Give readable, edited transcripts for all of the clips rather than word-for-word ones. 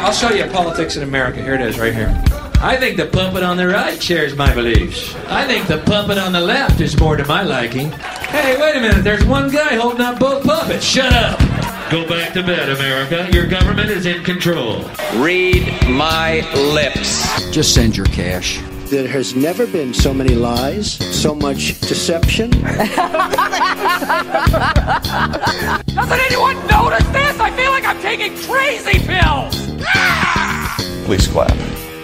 I'll show you politics in America. Here it is, right here. I think the puppet on the right shares my beliefs. I think the puppet on the left is more to my liking. Hey, wait a minute. There's one guy holding up both puppets. Shut up. Go back to bed, America. Your government is in control. Read my lips. Just send your cash. There has never been so many lies, so much deception. Doesn't anyone notice this? I feel like I'm taking crazy pills. Please clap.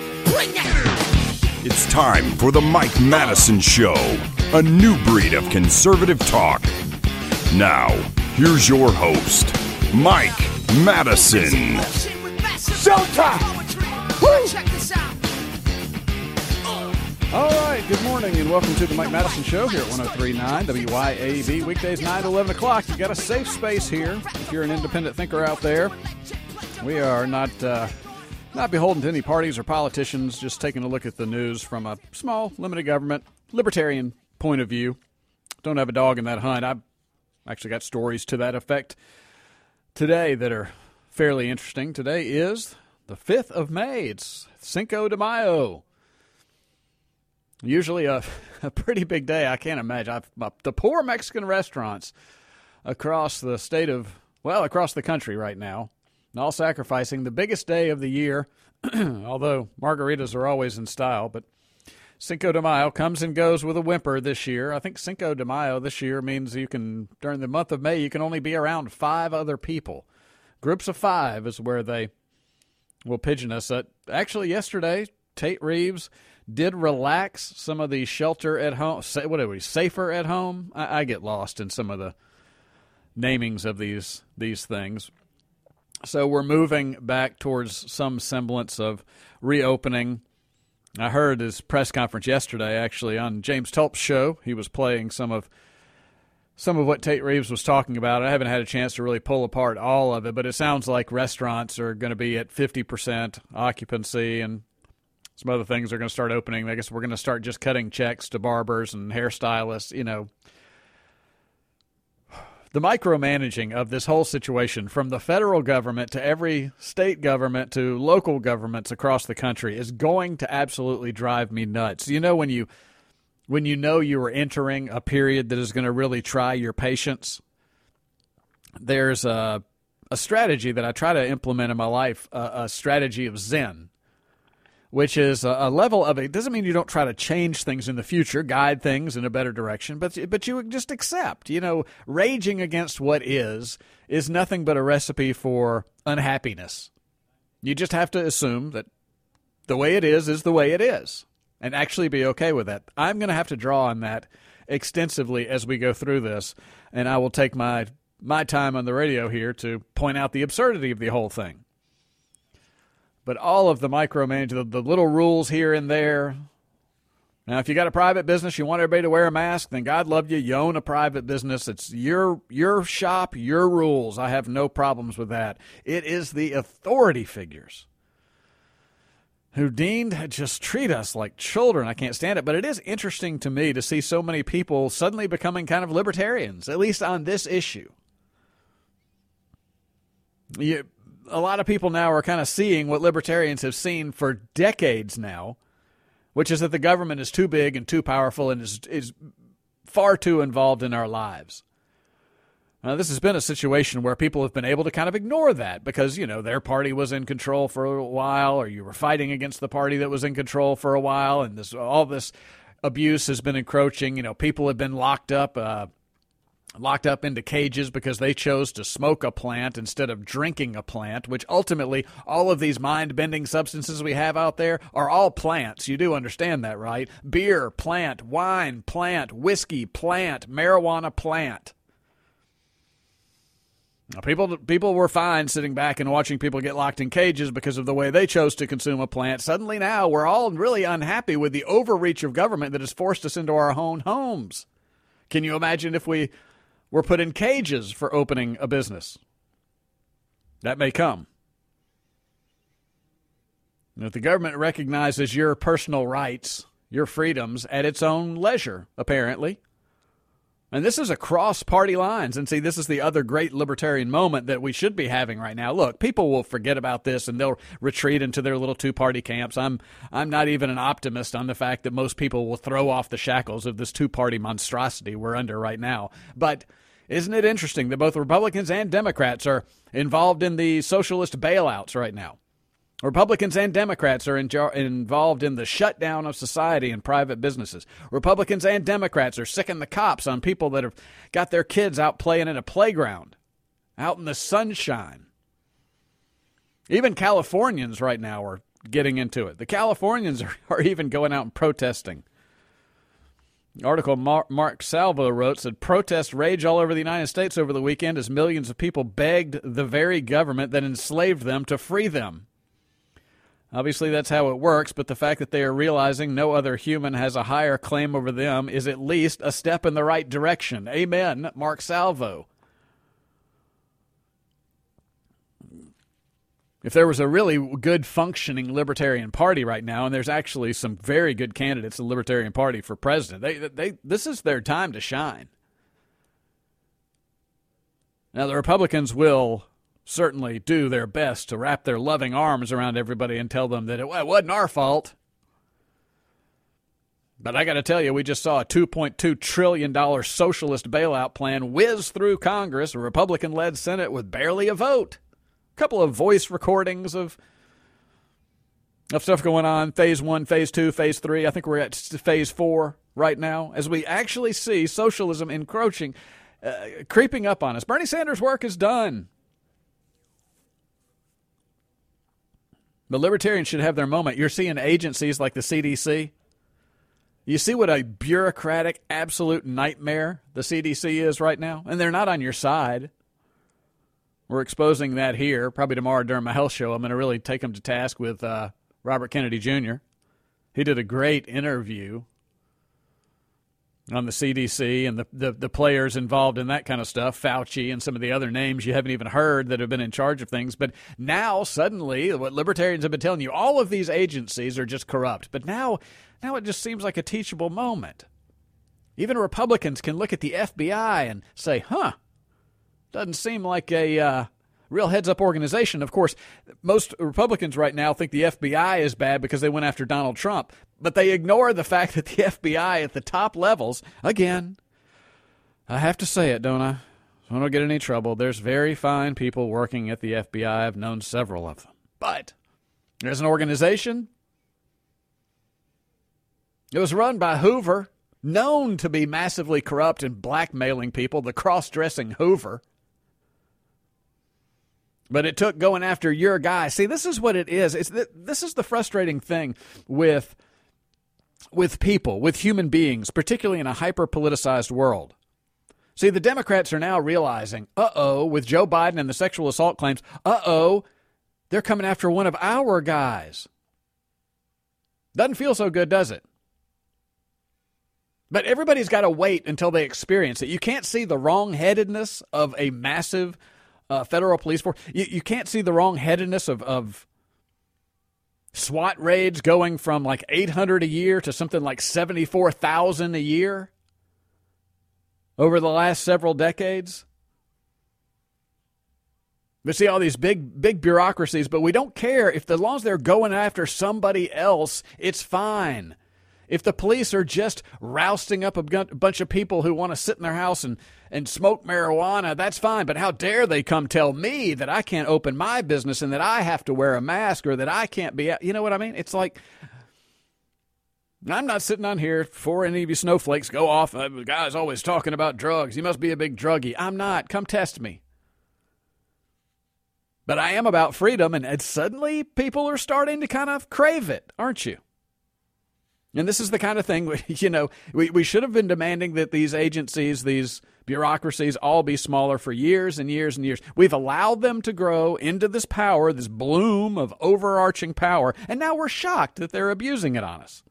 It's time for the Mike Madison Show, a new breed of conservative talk. Now, here's your host, Mike Madison. Showtime! Woo! All right, good morning and welcome to the Mike Madison Show here at 103.9 WYAB. Weekdays 9 to 11 o'clock. You got a safe space here if you're an independent thinker out there. We are not beholden to any parties or politicians, just taking a look at the news from a small, limited government, libertarian point of view. Don't have a dog in that hunt. I've actually got stories to that effect today that are fairly interesting. Today is the 5th of May. It's Cinco de Mayo. Usually a pretty big day. I can't imagine. The poor Mexican restaurants across the across the country right now, all sacrificing the biggest day of the year, although margaritas are always in style. But Cinco de Mayo comes and goes with a whimper this year. I think Cinco de Mayo this year means during the month of May, you can only be around 5 other people. Groups of 5 is where they will pigeon us. Actually, yesterday, Tate Reeves did relax some of the shelter at home, safer at home. I get lost in some of the namings of these things. So we're moving back towards some semblance of reopening. I heard his press conference yesterday, actually, on James Tulp's show. He was playing some of what Tate Reeves was talking about. I haven't had a chance to really pull apart all of it, but it sounds like restaurants are going to be at 50% occupancy and some other things are going to start opening. I guess we're going to start just cutting checks to barbers and hairstylists. You know, the micromanaging of this whole situation from the federal government to every state government to local governments across the country is going to absolutely drive me nuts. You know, when you know you are entering a period that is going to really try your patience, there's a strategy that I try to implement in my life, a strategy of Zen, which is a level of it. Doesn't mean you don't try to change things in the future, guide things in a better direction, but you just accept. You know, raging against what is nothing but a recipe for unhappiness. You just have to assume that the way it is the way it is, and actually be okay with that. I'm going to have to draw on that extensively as we go through this, and I will take my time on the radio here to point out the absurdity of the whole thing. But all of the micromanaging, the little rules here and there. Now, if you got a private business, you want everybody to wear a mask, then God love you. You own a private business. It's your shop, your rules. I have no problems with that. It is the authority figures who deemed to just treat us like children. I can't stand it. But it is interesting to me to see so many people suddenly becoming kind of libertarians, at least on this issue. A lot of people now are kind of seeing what libertarians have seen for decades now, which is that the government is too big and too powerful and is far too involved in our lives. Now, this has been a situation where people have been able to kind of ignore that because, you know, their party was in control for a while, or you were fighting against the party that was in control for a while, and all this abuse has been encroaching. You know, people have been locked up into cages because they chose to smoke a plant instead of drinking a plant, which ultimately all of these mind-bending substances we have out there are all plants. You do understand that, right? Beer, plant. Wine, plant. Whiskey, plant. Marijuana, plant. Now, people were fine sitting back and watching people get locked in cages because of the way they chose to consume a plant. Suddenly now we're all really unhappy with the overreach of government that has forced us into our own homes. Can you imagine if we were put in cages for opening a business? That may come. And if the government recognizes your personal rights, your freedoms at its own leisure, apparently, And this is across party lines. And see, this is the other great libertarian moment that we should be having right now. Look, people will forget about this and they'll retreat into their little two-party camps. I'm not even an optimist on the fact that most people will throw off the shackles of this two-party monstrosity we're under right now. But isn't it interesting that both Republicans and Democrats are involved in the socialist bailouts right now? Republicans and Democrats are involved in the shutdown of society and private businesses. Republicans and Democrats are sicking the cops on people that have got their kids out playing in a playground, out in the sunshine. Even Californians right now are getting into it. The Californians are even going out and protesting. The article Mark Salvo wrote said, protests rage all over the United States over the weekend as millions of people begged the very government that enslaved them to free them. Obviously, that's how it works, but the fact that they are realizing no other human has a higher claim over them is at least a step in the right direction. Amen, Mark Salvo. If there was a really good functioning Libertarian Party right now, and there's actually some very good candidates in the Libertarian Party for president, this is their time to shine. Now, the Republicans will certainly do their best to wrap their loving arms around everybody and tell them that it wasn't our fault. But I got to tell you, we just saw a $2.2 trillion socialist bailout plan whiz through Congress, a Republican-led Senate with barely a vote. A couple of voice recordings of stuff going on, phase 1, phase 2, phase 3. I think we're at phase 4 right now, as we actually see socialism encroaching, creeping up on us. Bernie Sanders' work is done. But libertarians should have their moment. You're seeing agencies like the CDC. You see what a bureaucratic, absolute nightmare the CDC is right now? And they're not on your side. We're exposing that here. Probably tomorrow during my health show, I'm going to really take them to task with Robert Kennedy Jr. He did a great interview on the CDC and the players involved in that kind of stuff, Fauci and some of the other names you haven't even heard that have been in charge of things. But now, suddenly, what libertarians have been telling you, all of these agencies are just corrupt. But now it just seems like a teachable moment. Even Republicans can look at the FBI and say, doesn't seem like a real heads-up organization. Of course, most Republicans right now think the FBI is bad because they went after Donald Trump. But they ignore the fact that the FBI at the top levels, again, I have to say it, don't I? So I don't get any trouble. There's very fine people working at the FBI. I've known several of them. But there's an organization. It was run by Hoover, known to be massively corrupt and blackmailing people, the cross-dressing Hoover. But it took going after your guy. See, this is what it is. This is the frustrating thing with people, with human beings, particularly in a hyper-politicized world. See, the Democrats are now realizing, with Joe Biden and the sexual assault claims, they're coming after one of our guys. Doesn't feel so good, does it? But everybody's got to wait until they experience it. You can't see the wrong-headedness of a massive federal police force. You can't see the wrong-headedness of SWAT raids going from like 800 a year to something like 74,000 a year over the last several decades. We see all these big bureaucracies, but we don't care if, as long as they're going after somebody else, it's fine. If the police are just rousting up a bunch of people who want to sit in their house and smoke marijuana, that's fine. But how dare they come tell me that I can't open my business and that I have to wear a mask or that I can't be out? You know what I mean? It's like, I'm not sitting on here before any of you snowflakes go off. The guy's always talking about drugs. He must be a big druggie. I'm not. Come test me. But I am about freedom, and suddenly people are starting to kind of crave it, aren't you? And this is the kind of thing, we should have been demanding that these agencies, these bureaucracies, all be smaller for years and years and years. We've allowed them to grow into this power, this bloom of overarching power, and now we're shocked that they're abusing it on us.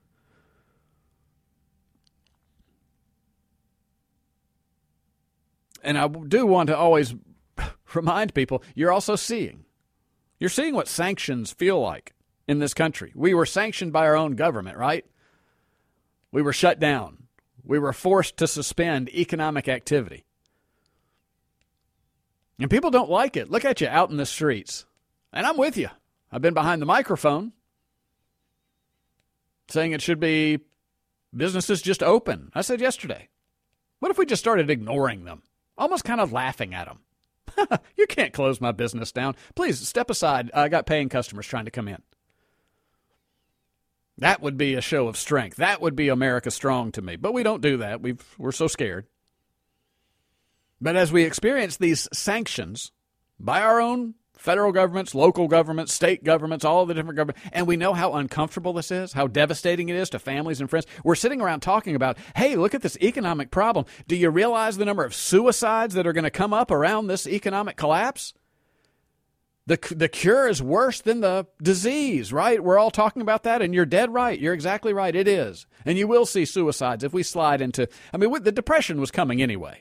And I do want to always remind people, you're seeing what sanctions feel like in this country. We were sanctioned by our own government, right? We were shut down. we were forced to suspend economic activity. And people don't like it. Look at you out in the streets. And I'm with you. I've been behind the microphone saying it should be businesses just open. I said yesterday, what if we just started ignoring them? Almost kind of laughing at them. You can't close my business down. Please step aside. I got paying customers trying to come in. That would be a show of strength. That would be America strong to me. But we don't do that. We're so scared. But as we experience these sanctions by our own federal governments, local governments, state governments, all the different governments, and we know how uncomfortable this is, how devastating it is to families and friends. We're sitting around talking about, hey, look at this economic problem. Do you realize the number of suicides that are going to come up around this economic collapse? The cure is worse than the disease, right? We're all talking about that, and you're dead right. You're exactly right. It is. And you will see suicides if we slide into, the depression was coming anyway.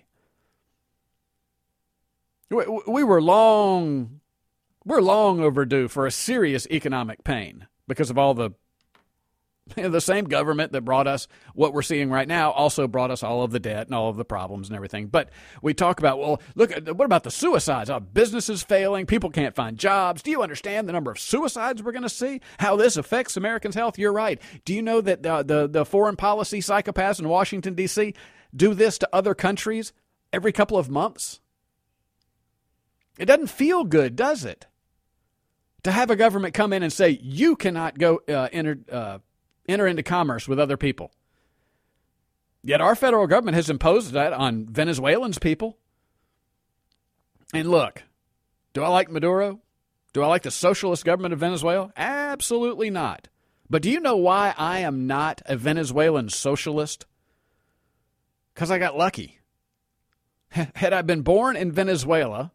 We're long overdue for a serious economic pain because of all the same government that brought us what we're seeing right now also brought us all of the debt and all of the problems and everything. But we talk about, well, look, what about the suicides? Businesses failing, people can't find jobs. Do you understand the number of suicides we're going to see? How this affects Americans' health? You're right. Do you know that the foreign policy psychopaths in Washington, D.C. do this to other countries every couple of months? It doesn't feel good, does it? To have a government come in and say, you cannot go enter into commerce with other people. Yet our federal government has imposed that on Venezuelans' people. And look, do I like Maduro? Do I like the socialist government of Venezuela? Absolutely not. But do you know why I am not a Venezuelan socialist? Because I got lucky. Had I been born in Venezuela,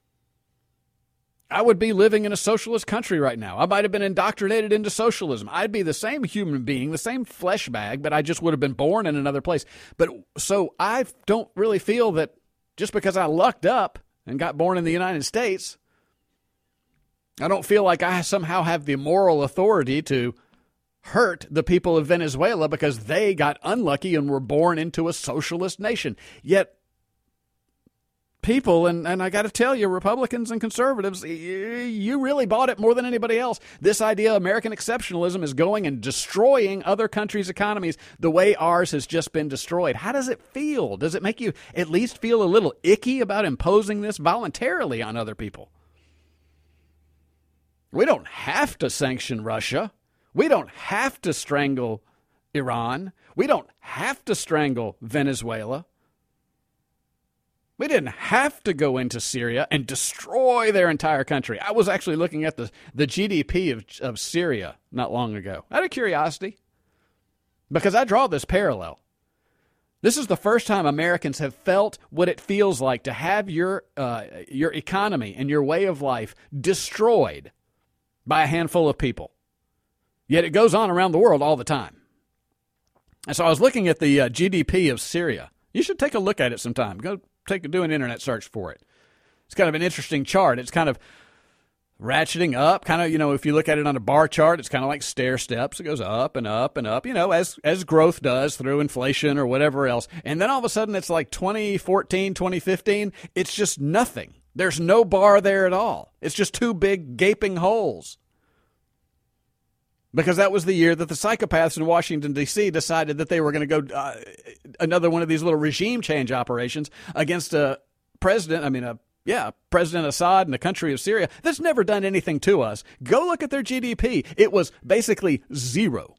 I would be living in a socialist country right now. I might have been indoctrinated into socialism. I'd be the same human being, the same flesh bag, but I just would have been born in another place. But so I don't really feel that just because I lucked up and got born in the United States, I don't feel like I somehow have the moral authority to hurt the people of Venezuela because they got unlucky and were born into a socialist nation. Yet people, and I got to tell you, Republicans and conservatives, you really bought it more than anybody else. This idea of American exceptionalism is going and destroying other countries' economies the way ours has just been destroyed. How does it feel? Does it make you at least feel a little icky about imposing this voluntarily on other people? We don't have to sanction Russia. We don't have to strangle Iran. We don't have to strangle Venezuela. We didn't have to go into Syria and destroy their entire country. I was actually looking at the GDP of Syria not long ago, out of curiosity, because I draw this parallel. This is the first time Americans have felt what it feels like to have your economy and your way of life destroyed by a handful of people. Yet it goes on around the world all the time. And so I was looking at the GDP of Syria. You should take a look at it sometime. Do an internet search for it. It's kind of an interesting chart. It's kind of ratcheting up, kind of, if you look at it on a bar chart, it's kind of like stair steps. It goes up and up and up, as growth does through inflation or whatever else. And then all of a sudden it's like 2014, 2015, it's just nothing. There's no bar there at all. It's just two big gaping holes. Because that was the year that the psychopaths in Washington, D.C. decided that they were going to go another one of these little regime change operations against President Assad and the country of Syria that's never done anything to us. Go look at their GDP. It was basically zero.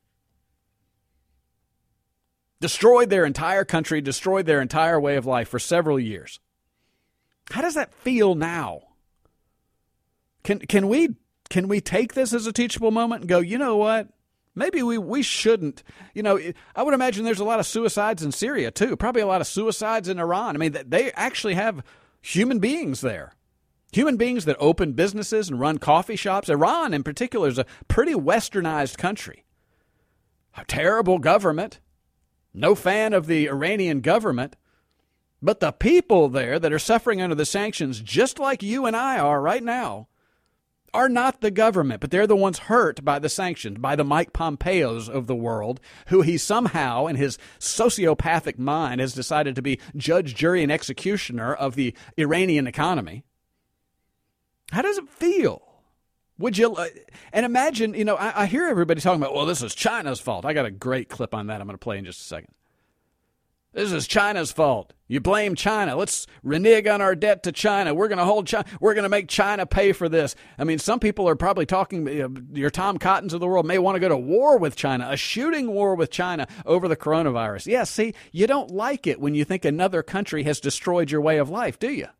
Destroyed their entire country, destroyed their entire way of life for several years. How does that feel now? Can we take this as a teachable moment and go, you know what? Maybe we shouldn't. I would imagine there's a lot of suicides in Syria, too. Probably a lot of suicides in Iran. They actually have human beings there. Human beings that open businesses and run coffee shops. Iran, in particular, is a pretty westernized country. A terrible government. No fan of the Iranian government. But the people there that are suffering under the sanctions, just like you and I are right now, are not the government, but they're the ones hurt by the sanctions, by the Mike Pompeos of the world, who he somehow, in his sociopathic mind, has decided to be judge, jury, and executioner of the Iranian economy. How does it feel? Would you, and imagine, I hear everybody talking about, well, this is China's fault. I got a great clip on that I'm going to play in just a second. This is China's fault. You blame China. Let's renege on our debt to China. We're going to hold China. We're going to make China pay for this. I mean, some people are probably talking, your Tom Cottons of the world may want to go to war with China, a shooting war with China over the coronavirus. Yeah, see, you don't like it when you think another country has destroyed your way of life, do you?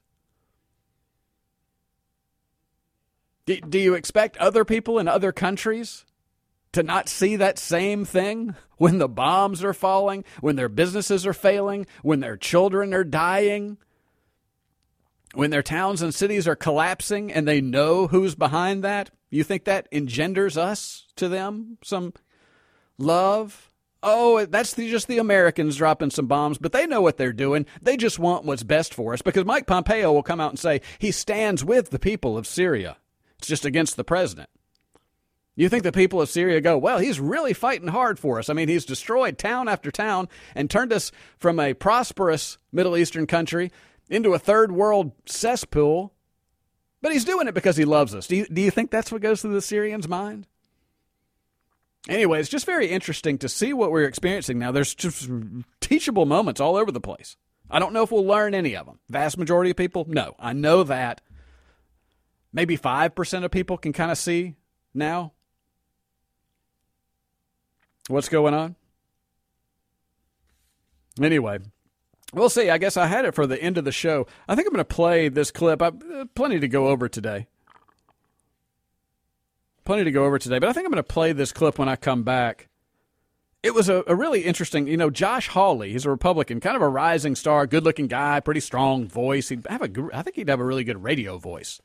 Do you expect other people in other countries to not see that same thing when the bombs are falling, when their businesses are failing, when their children are dying, when their towns and cities are collapsing and they know who's behind that? You think that engenders us to them some love? Oh, that's just the Americans dropping some bombs, but they know what they're doing. They just want what's best for us, because Mike Pompeo will come out and say he stands with the people of Syria. It's just against the president. You think the people of Syria go, well, he's really fighting hard for us. I mean, he's destroyed town after town and turned us from a prosperous Middle Eastern country into a third world cesspool. But he's doing it because he loves us. Do you think that's what goes through the Syrians' mind? Anyway, it's just very interesting to see what we're experiencing now. There's just teachable moments all over the place. I don't know if we'll learn any of them. Vast majority of people, no. I know that. Maybe 5% of people can kind of see now what's going on. Anyway, we'll see. I guess I had it for the end of the show. I think I'm going to play this clip. I've plenty to go over today. But I think I'm going to play this clip when I come back. It was a really interesting, Josh Hawley, he's a Republican, kind of a rising star, good-looking guy, pretty strong voice. I think he'd have a really good radio voice.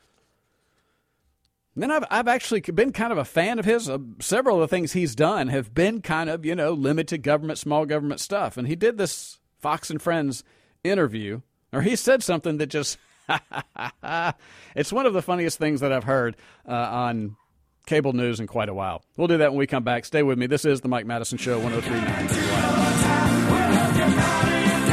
And then I've actually been kind of a fan of his. Several of the things he's done have been kind of, limited government, small government stuff. And he did this Fox and Friends interview, or he said something that just, it's one of the funniest things that I've heard on cable news in quite a while. We'll do that when we come back. Stay with me. This is the Mike Madison Show, 103.9.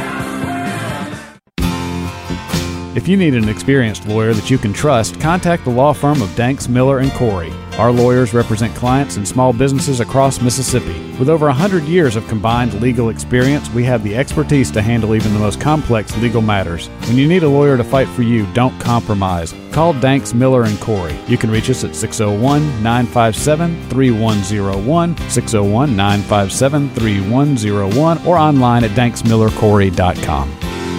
If you need an experienced lawyer that you can trust, contact the law firm of Danks, Miller & Corey. Our lawyers represent clients and small businesses across Mississippi. With over 100 years of combined legal experience, we have the expertise to handle even the most complex legal matters. When you need a lawyer to fight for you, don't compromise. Call Danks, Miller & Corey. You can reach us at 601-957-3101, 601-957-3101, or online at danksmillercorey.com.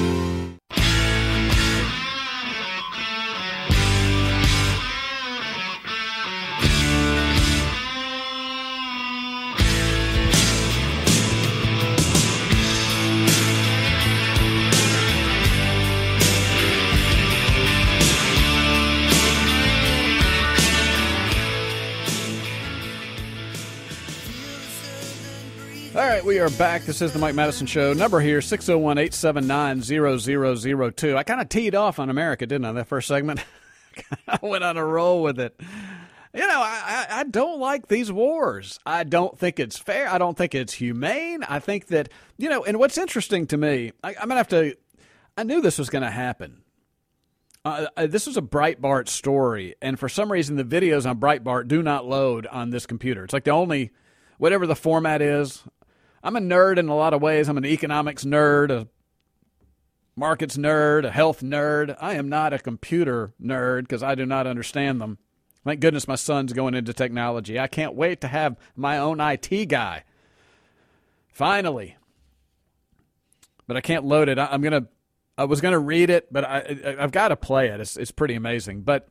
We are back. This is the Mike Madison Show. Number here, 601-879-0002. I kind of teed off on America, didn't I, that first segment? I went on a roll with it. I don't like these wars. I don't think it's fair. I don't think it's humane. I think that, and what's interesting to me, I'm going to have to, I knew this was going to happen. This was a Breitbart story, and for some reason the videos on Breitbart do not load on this computer. It's like the only, whatever the format is. I'm a nerd in a lot of ways. I'm an economics nerd, a markets nerd, a health nerd. I am not a computer nerd because I do not understand them. Thank goodness my son's going into technology. I can't wait to have my own IT guy. Finally. But I can't load it. I was gonna read it, but I've got to play it. It's pretty amazing. But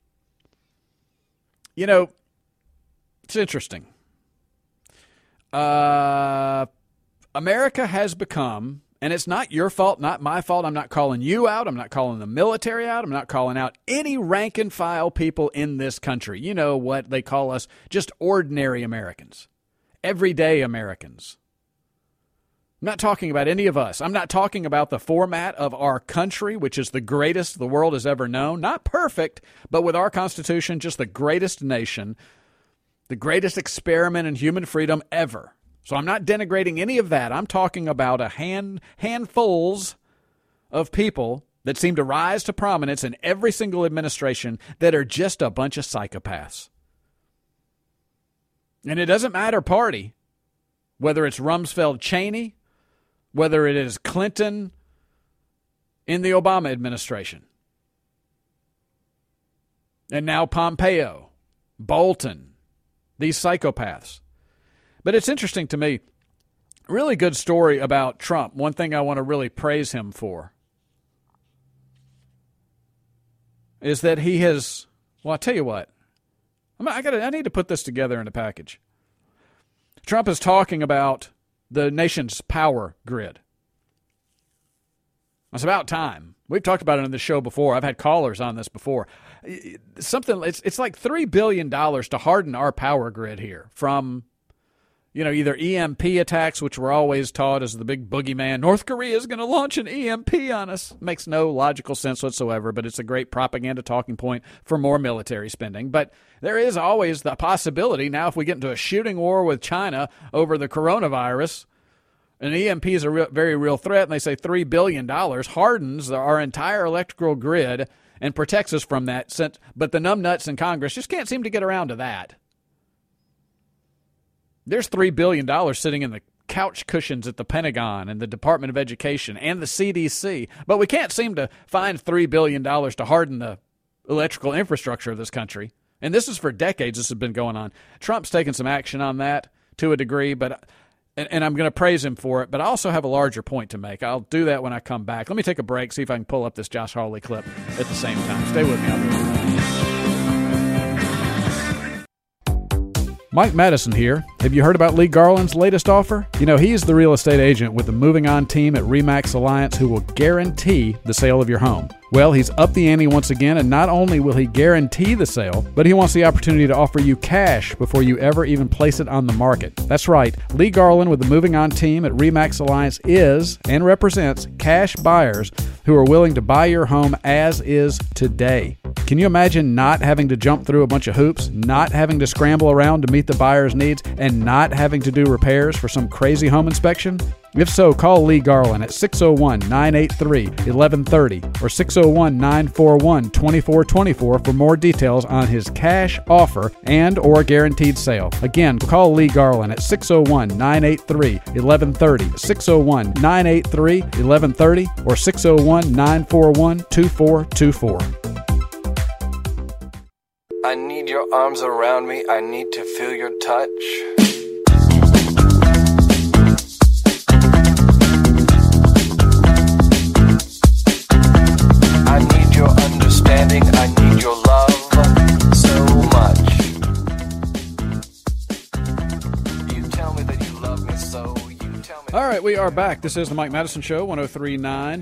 it's interesting. America has become, and it's not your fault, not my fault. I'm not calling you out. I'm not calling the military out. I'm not calling out any rank and file people in this country. You know what they call us? Just ordinary Americans, everyday Americans. I'm not talking about any of us. I'm not talking about the format of our country, which is the greatest the world has ever known. Not perfect, but with our Constitution, just the greatest nation, the greatest experiment in human freedom ever. So I'm not denigrating any of that. I'm talking about a handfuls of people that seem to rise to prominence in every single administration that are just a bunch of psychopaths. And it doesn't matter party, whether it's Rumsfeld Cheney, whether it is Clinton in the Obama administration, and now Pompeo, Bolton, these psychopaths. But it's interesting to me, really good story about Trump. One thing I want to really praise him for is that he has, well, I'll tell you what, I need to put this together in a package. Trump is talking about the nation's power grid. It's about time. We've talked about it on the show before. I've had callers on this before. It's like $3 billion to harden our power grid here from, either EMP attacks, which were always taught as the big boogeyman. North Korea is going to launch an EMP on us. Makes no logical sense whatsoever, but it's a great propaganda talking point for more military spending. But there is always the possibility now if we get into a shooting war with China over the coronavirus, an EMP is a very real threat, and they say $3 billion hardens our entire electrical grid and protects us from that. But the numbnuts in Congress just can't seem to get around to that. There's $3 billion sitting in the couch cushions at the Pentagon and the Department of Education and the CDC, but we can't seem to find $3 billion to harden the electrical infrastructure of this country. And this is for decades this has been going on. Trump's taken some action on that to a degree, and I'm going to praise him for it, but I also have a larger point to make. I'll do that when I come back. Let me take a break, see if I can pull up this Josh Hawley clip at the same time. Stay with me. I'll be right back. Mike Madison here. Have you heard about Lee Garland's latest offer? He's the real estate agent with the Moving On team at RE/MAX Alliance who will guarantee the sale of your home. Well, he's upped the ante once again, and not only will he guarantee the sale, but he wants the opportunity to offer you cash before you ever even place it on the market. That's right. Lee Garland with the Moving On team at RE/MAX Alliance is and represents cash buyers who are willing to buy your home as is today. Can you imagine not having to jump through a bunch of hoops, not having to scramble around to meet the buyer's needs, and not having to do repairs for some crazy home inspection? If so, call Lee Garland at 601-983-1130 or 601-941-2424 for more details on his cash offer and or guaranteed sale. Again, call Lee Garland at 601-983-1130, 601-983-1130 or 601-941-2424. I need your arms around me. I need to feel your touch. I need your understanding. I need your love so much. You tell me that you love me so. You tell me. All right, we are back. This is the Mike Madison Show, 103.9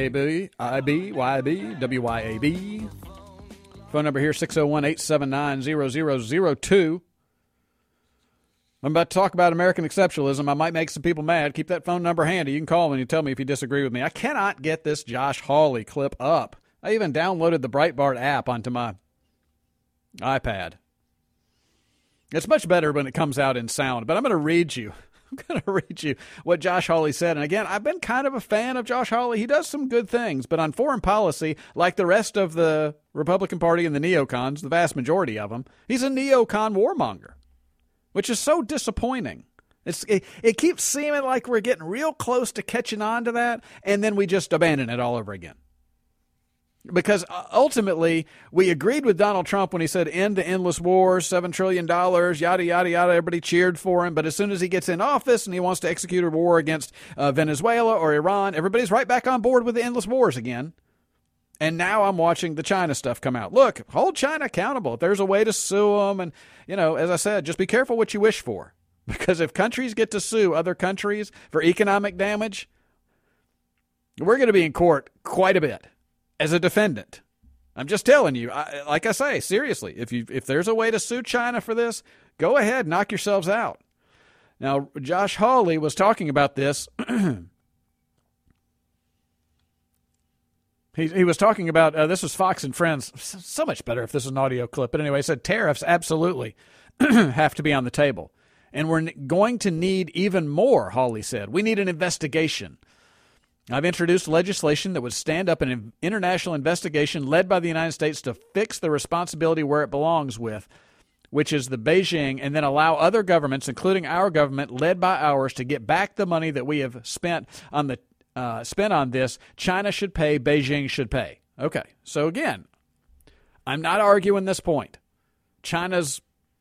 WYAB. Phone number here, 601-879-0002. I'm about to talk about American exceptionalism. I might make some people mad. Keep that phone number handy. You can call me and you tell me if you disagree with me. I cannot get this Josh Hawley clip up. I even downloaded the Breitbart app onto my iPad. It's much better when it comes out in sound, but I'm going to read you what Josh Hawley said. And again, I've been kind of a fan of Josh Hawley. He does some good things, but on foreign policy, like the rest of the Republican Party and the neocons, the vast majority of them, he's a neocon warmonger, which is so disappointing. It keeps seeming like we're getting real close to catching on to that, and then we just abandon it all over again. Because ultimately, we agreed with Donald Trump when he said end the endless wars, $7 trillion, yada, yada, yada. Everybody cheered for him. But as soon as he gets in office and he wants to execute a war against Venezuela or Iran, everybody's right back on board with the endless wars again. And now I'm watching the China stuff come out. Look, hold China accountable. If there's a way to sue them, and, as I said, just be careful what you wish for. Because if countries get to sue other countries for economic damage, we're going to be in court quite a bit. As a defendant, I'm just telling you, like I say, seriously, if there's a way to sue China for this, go ahead, knock yourselves out. Now, Josh Hawley was talking about this. He was talking about, this was Fox and Friends. So much better if this is an audio clip. But anyway, he said tariffs absolutely have to be on the table. And we're going to need even more, Hawley said. We need an investigation. I've introduced legislation that would stand up an international investigation led by the United States to fix the responsibility where it belongs with, which is the Beijing, and then allow other governments, including our government, led by ours, to get back the money that we have spent on this. China should pay, Beijing should pay. Okay, so again, I'm not arguing this point. China's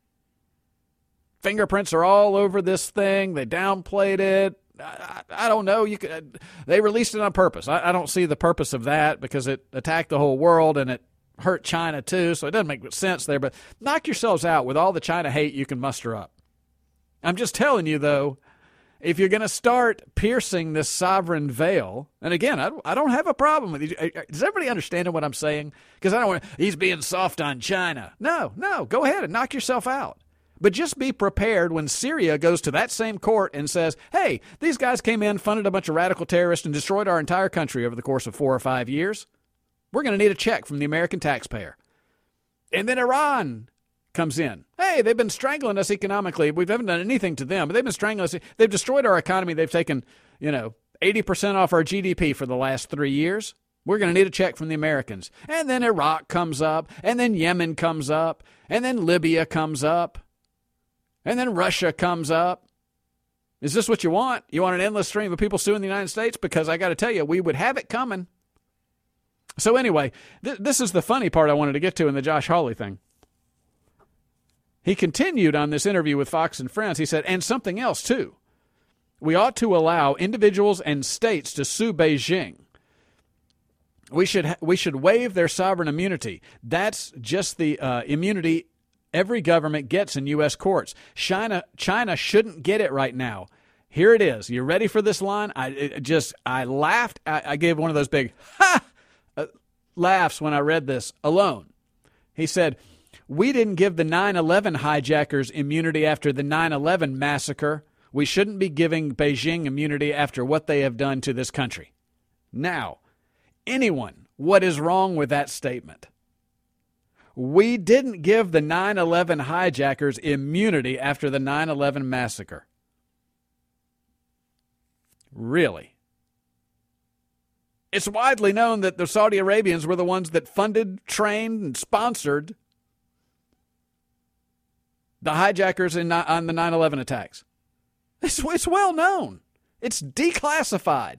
fingerprints are all over this thing. They downplayed it. I don't know. They released it on purpose. I don't see the purpose of that because it attacked the whole world and it hurt China too, so it doesn't make sense there. But knock yourselves out with all the China hate you can muster up. I'm just telling you, though, if you're going to start piercing this sovereign veil, and again, I don't have a problem with you. Does everybody understand what I'm saying? Because I don't want he's being soft on China. No, go ahead and knock yourself out. But just be prepared when Syria goes to that same court and says, hey, these guys came in, funded a bunch of radical terrorists, and destroyed our entire country over the course of 4 or 5 years. We're going to need a check from the American taxpayer. And then Iran comes in. Hey, they've been strangling us economically. We haven't done anything to them, but they've been strangling us. They've destroyed our economy. They've taken, 80% off our GDP for the last 3 years. We're going to need a check from the Americans. And then Iraq comes up, and then Yemen comes up, and then Libya comes up. And then Russia comes up. Is this what you want? You want an endless stream of people suing the United States? Because I got to tell you, we would have it coming. So anyway, this is the funny part I wanted to get to in the Josh Hawley thing. He continued on this interview with Fox and Friends. He said, and something else too. We ought to allow individuals and states to sue Beijing. We should waive their sovereign immunity. That's just the immunity every government gets in U.S. courts. China shouldn't get it right now. Here it is. You ready for this line? I laughed. I gave one of those big laughs when I read this alone. He said, we didn't give the 9/11 hijackers immunity after the 9/11 massacre. We shouldn't be giving Beijing immunity after what they have done to this country. Now, anyone, what is wrong with that statement? We didn't give the 9/11 hijackers immunity after the 9/11 massacre. Really? It's widely known that the Saudi Arabians were the ones that funded, trained, and sponsored the hijackers on the 9/11 attacks. It's well known. It's declassified.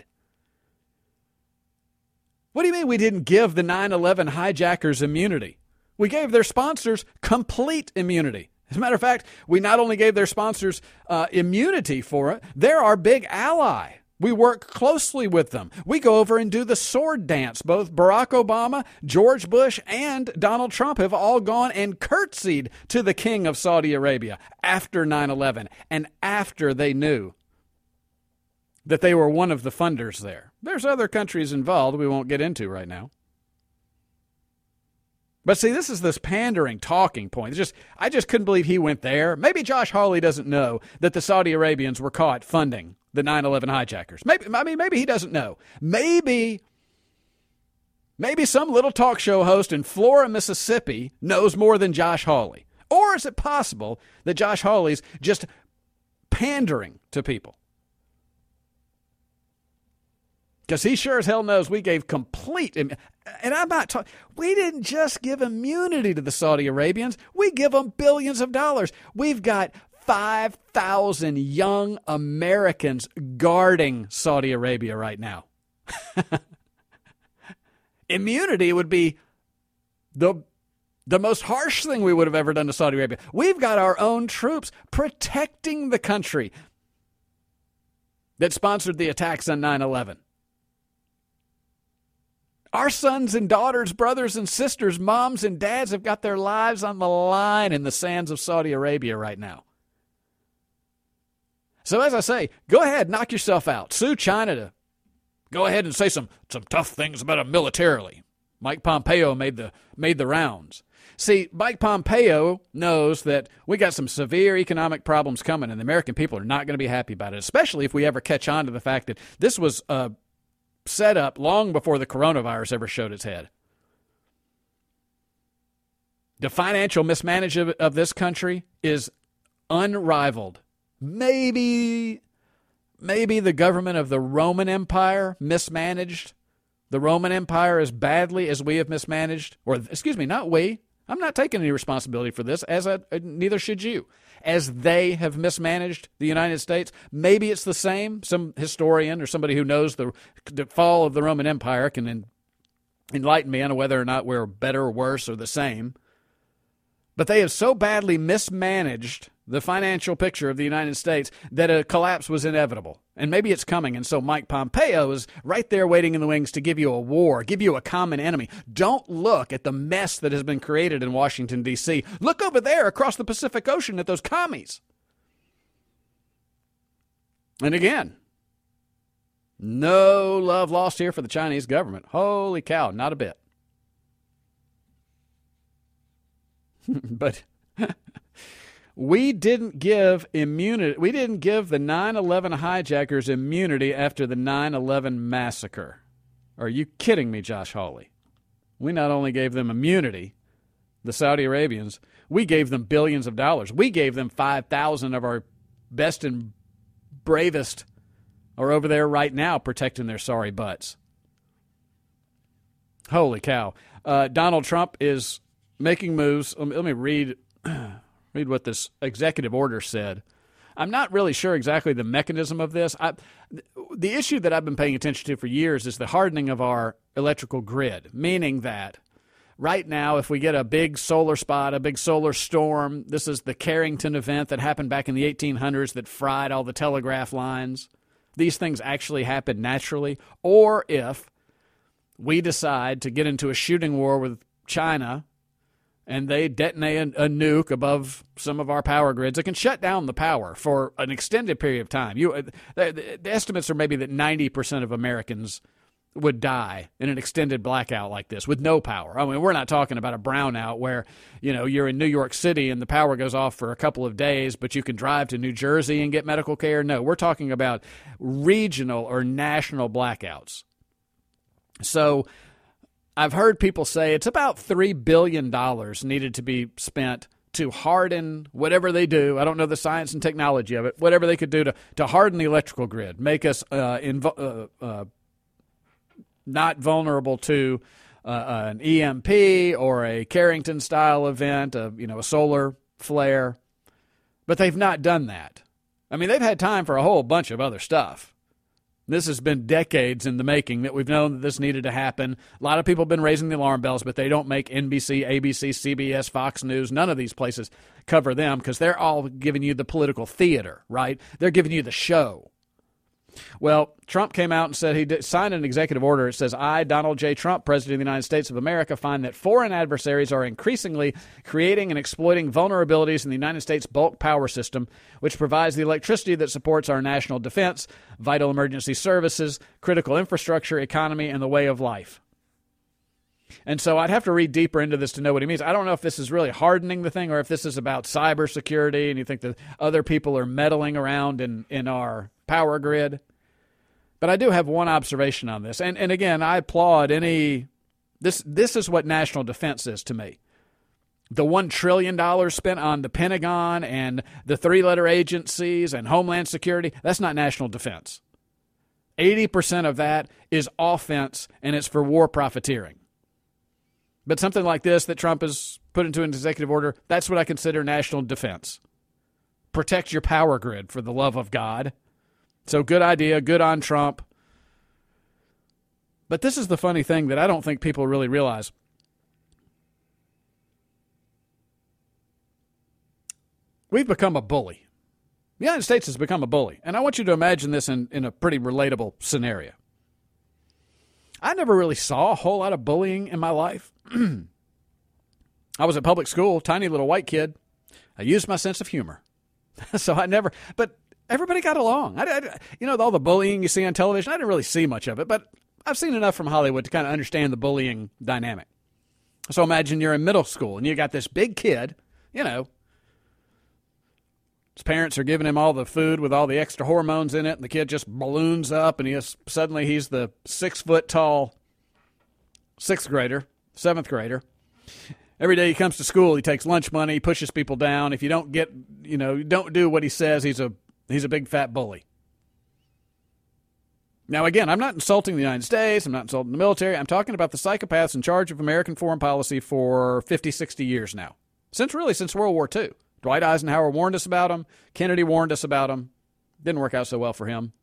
What do you mean we didn't give the 9/11 hijackers immunity? We gave their sponsors complete immunity. As a matter of fact, we not only gave their sponsors immunity for it, they're our big ally. We work closely with them. We go over and do the sword dance. Both Barack Obama, George Bush, and Donald Trump have all gone and curtsied to the king of Saudi Arabia after 9/11 and after they knew that they were one of the funders there. There's other countries involved we won't get into right now. But see, this is this pandering talking point. I just couldn't believe he went there. Maybe Josh Hawley doesn't know that the Saudi Arabians were caught funding the 9/11 hijackers. Maybe he doesn't know. Maybe some little talk show host in Flora, Mississippi knows more than Josh Hawley. Or is it possible that Josh Hawley's just pandering to people? Because he sure as hell knows we gave complete, and I'm not talking, we didn't just give immunity to the Saudi Arabians. We give them billions of dollars. We've got 5,000 young Americans guarding Saudi Arabia right now. Immunity would be the most harsh thing we would have ever done to Saudi Arabia. We've got our own troops protecting the country that sponsored the attacks on 9/11. Our sons and daughters, brothers and sisters, moms and dads have got their lives on the line in the sands of Saudi Arabia right now. So as I say, go ahead, knock yourself out. Sue China to go ahead and say some tough things about them militarily. Mike Pompeo made the rounds. See, Mike Pompeo knows that we got some severe economic problems coming, and the American people are not going to be happy about it, especially if we ever catch on to the fact that this was set up long before the coronavirus ever showed its head. The financial mismanagement of this country is unrivaled. Maybe the government of the Roman Empire mismanaged the Roman Empire as badly as we have mismanaged, or excuse me, not we. I'm not taking any responsibility for this, neither should you. As they have mismanaged the United States, maybe it's the same. Some historian or somebody who knows the fall of the Roman Empire can enlighten me on whether or not we're better or worse or the same. But they have so badly mismanaged the financial picture of the United States that a collapse was inevitable. And maybe it's coming. And so Mike Pompeo is right there waiting in the wings to give you a war, give you a common enemy. Don't look at the mess that has been created in Washington, D.C. Look over there across the Pacific Ocean at those commies. And again, no love lost here for the Chinese government. Holy cow, not a bit. But we didn't give immunity. We didn't give the 9/11 hijackers immunity after the 9/11 massacre. Are you kidding me, Josh Hawley? We not only gave them immunity, the Saudi Arabians, we gave them billions of dollars. We gave them 5,000 of our best and bravest are over there right now protecting their sorry butts. Holy cow. Donald Trump is making moves. Let me read what this executive order said. I'm not really sure exactly the mechanism of this. The issue that I've been paying attention to for years is the hardening of our electrical grid, meaning that right now, if we get a big solar spot, a big solar storm, this is the Carrington event that happened back in the 1800s that fried all the telegraph lines. These things actually happen naturally. Or if we decide to get into a shooting war with China and they detonate a nuke above some of our power grids, it can shut down the power for an extended period of time. The estimates are maybe that 90% of Americans would die in an extended blackout like this with no power. I mean, we're not talking about a brownout where, you're in New York City and the power goes off for a couple of days, but you can drive to New Jersey and get medical care. No, we're talking about regional or national blackouts. So I've heard people say it's about $3 billion needed to be spent to harden whatever they do. I don't know the science and technology of it. Whatever they could do to harden the electrical grid, make us not vulnerable to an EMP or a Carrington-style event, a solar flare. But they've not done that. I mean, they've had time for a whole bunch of other stuff. This has been decades in the making that we've known that this needed to happen. A lot of people have been raising the alarm bells, but they don't make NBC, ABC, CBS, Fox News. None of these places cover them because they're all giving you the political theater, right? They're giving you the show. Well, Trump came out and said he signed an executive order. It says, I, Donald J. Trump, President of the United States of America, find that foreign adversaries are increasingly creating and exploiting vulnerabilities in the United States bulk power system, which provides the electricity that supports our national defense, vital emergency services, critical infrastructure, economy, and the way of life. And so I'd have to read deeper into this to know what he means. I don't know if this is really hardening the thing or if this is about cybersecurity and you think that other people are meddling around in our power grid. But I do have one observation on this. And again, I applaud this is what national defense is to me. The $1 trillion spent on the Pentagon and the three-letter agencies and Homeland Security, that's not national defense. 80% of that is offense, and it's for war profiteering. But something like this that Trump has put into an executive order, that's what I consider national defense. Protect your power grid, for the love of God. So good idea, good on Trump. But this is the funny thing that I don't think people really realize. We've become a bully. The United States has become a bully. And I want you to imagine this in a pretty relatable scenario. I never really saw a whole lot of bullying in my life. I was at public school, tiny little white kid. I used my sense of humor. But everybody got along. All the bullying you see on television, I didn't really see much of it, but I've seen enough from Hollywood to kind of understand the bullying dynamic. So imagine you're in middle school and you got this big kid, you know, his parents are giving him all the food with all the extra hormones in it, and the kid just balloons up, and suddenly he's the 6 foot tall 7th grader. Every day he comes to school, he takes lunch money, he pushes people down. If you don't don't do what he says, he's a big fat bully. Now, again, I'm not insulting the United States. I'm not insulting the military. I'm talking about the psychopaths in charge of American foreign policy for 50, 60 years now. Since World War II. Dwight Eisenhower warned us about him. Kennedy warned us about him. Didn't work out so well for him.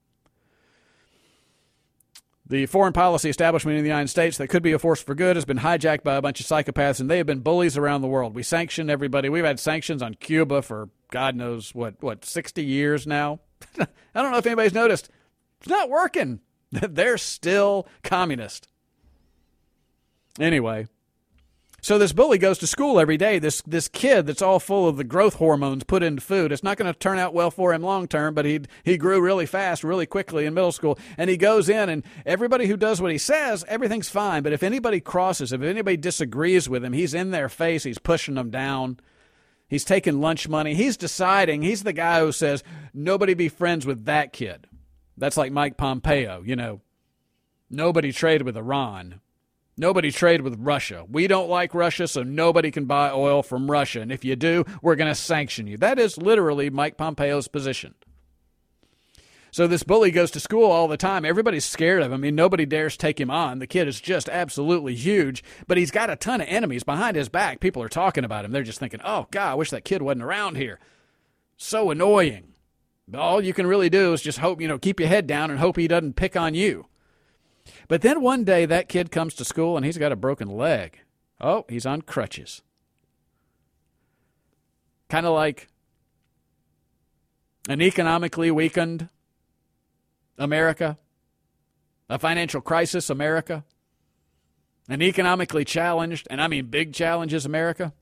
The foreign policy establishment in the United States that could be a force for good has been hijacked by a bunch of psychopaths, and they have been bullies around the world. We sanction everybody. We've had sanctions on Cuba for God knows what 60 years now. I don't know if anybody's noticed. It's not working. They're still communist. Anyway, so this bully goes to school every day. This kid that's all full of the growth hormones put into food. It's not going to turn out well for him long term, but he grew really fast, really quickly in middle school. And he goes in, and everybody who does what he says, everything's fine. But if anybody crosses, if anybody disagrees with him, he's in their face. He's pushing them down. He's taking lunch money. He's deciding. He's the guy who says, nobody be friends with that kid. That's like Mike Pompeo, you know. Nobody trade with Iran. Nobody trade with Russia. We don't like Russia, so nobody can buy oil from Russia. And if you do, we're going to sanction you. That is literally Mike Pompeo's position. So this bully goes to school all the time. Everybody's scared of him. I mean, nobody dares take him on. The kid is just absolutely huge, but he's got a ton of enemies behind his back. People are talking about him. They're just thinking, oh, God, I wish that kid wasn't around here. So annoying. All you can really do is just hope, keep your head down and hope he doesn't pick on you. But then one day that kid comes to school and he's got a broken leg. Oh, he's on crutches. Kind of like an economically weakened America, a financial crisis America, an economically challenged, and I mean big challenges America.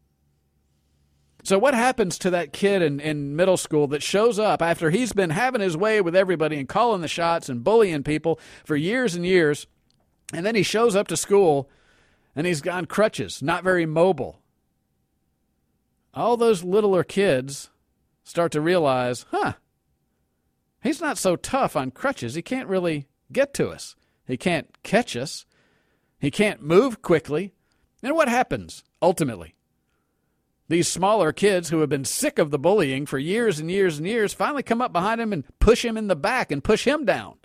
So what happens to that kid in middle school that shows up after he's been having his way with everybody and calling the shots and bullying people for years and years, and then he shows up to school and he's on crutches, not very mobile? All those littler kids start to realize, he's not so tough on crutches. He can't really get to us. He can't catch us. He can't move quickly. And what happens ultimately? These smaller kids who have been sick of the bullying for years and years and years finally come up behind him and push him in the back and push him down.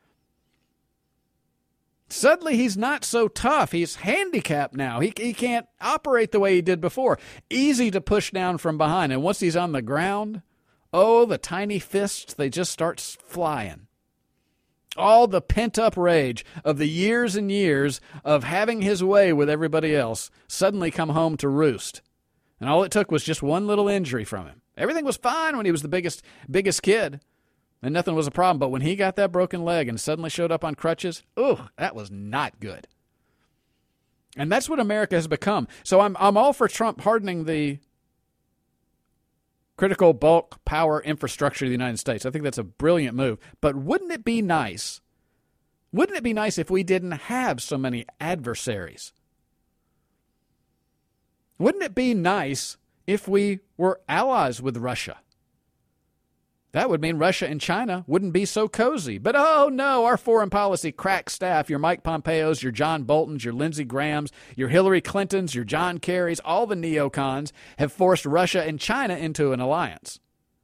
Suddenly he's not so tough. He's handicapped now. He can't operate the way he did before. Easy to push down from behind. And once he's on the ground, the tiny fists, they just start flying. All the pent-up rage of the years and years of having his way with everybody else suddenly come home to roost. And all it took was just one little injury from him. Everything was fine when he was the biggest kid, and nothing was a problem. But when he got that broken leg and suddenly showed up on crutches, that was not good. And that's what America has become. So I'm all for Trump hardening the critical bulk power infrastructure of the United States. I think that's a brilliant move. But wouldn't it be nice? Wouldn't it be nice if we didn't have so many adversaries? Wouldn't it be nice if we were allies with Russia? That would mean Russia and China wouldn't be so cozy. But oh no, our foreign policy crack staff, your Mike Pompeos, your John Boltons, your Lindsey Grahams, your Hillary Clintons, your John Kerrys, all the neocons have forced Russia and China into an alliance.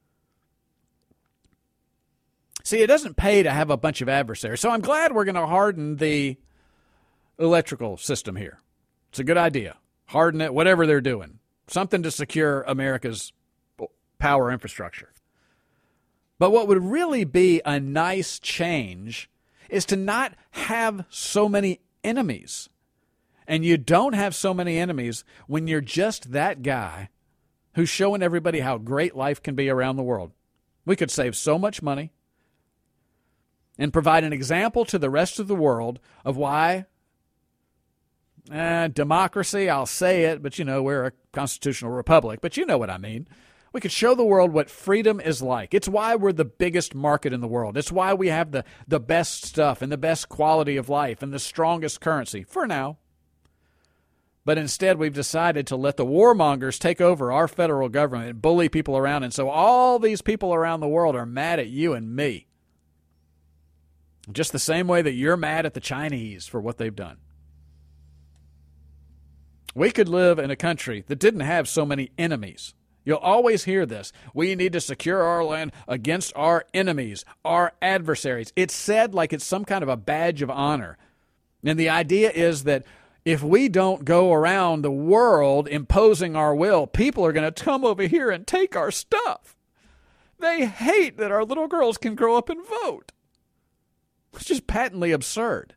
See, it doesn't pay to have a bunch of adversaries. So I'm glad we're going to harden the electrical system here. It's a good idea. Harden it, whatever they're doing. Something to secure America's power infrastructure. But what would really be a nice change is to not have so many enemies. And you don't have so many enemies when you're just that guy who's showing everybody how great life can be around the world. We could save so much money and provide an example to the rest of the world of why democracy, I'll say it, but we're a constitutional republic, but you know what I mean. We could show the world what freedom is like. It's why we're the biggest market in the world. It's why we have the best stuff and the best quality of life and the strongest currency, for now. But instead, we've decided to let the warmongers take over our federal government and bully people around. And so all these people around the world are mad at you and me. Just the same way that you're mad at the Chinese for what they've done. We could live in a country that didn't have so many enemies. You'll always hear this. We need to secure our land against our enemies, our adversaries. It's said like it's some kind of a badge of honor. And the idea is that if we don't go around the world imposing our will, people are going to come over here and take our stuff. They hate that our little girls can grow up and vote. It's just patently absurd.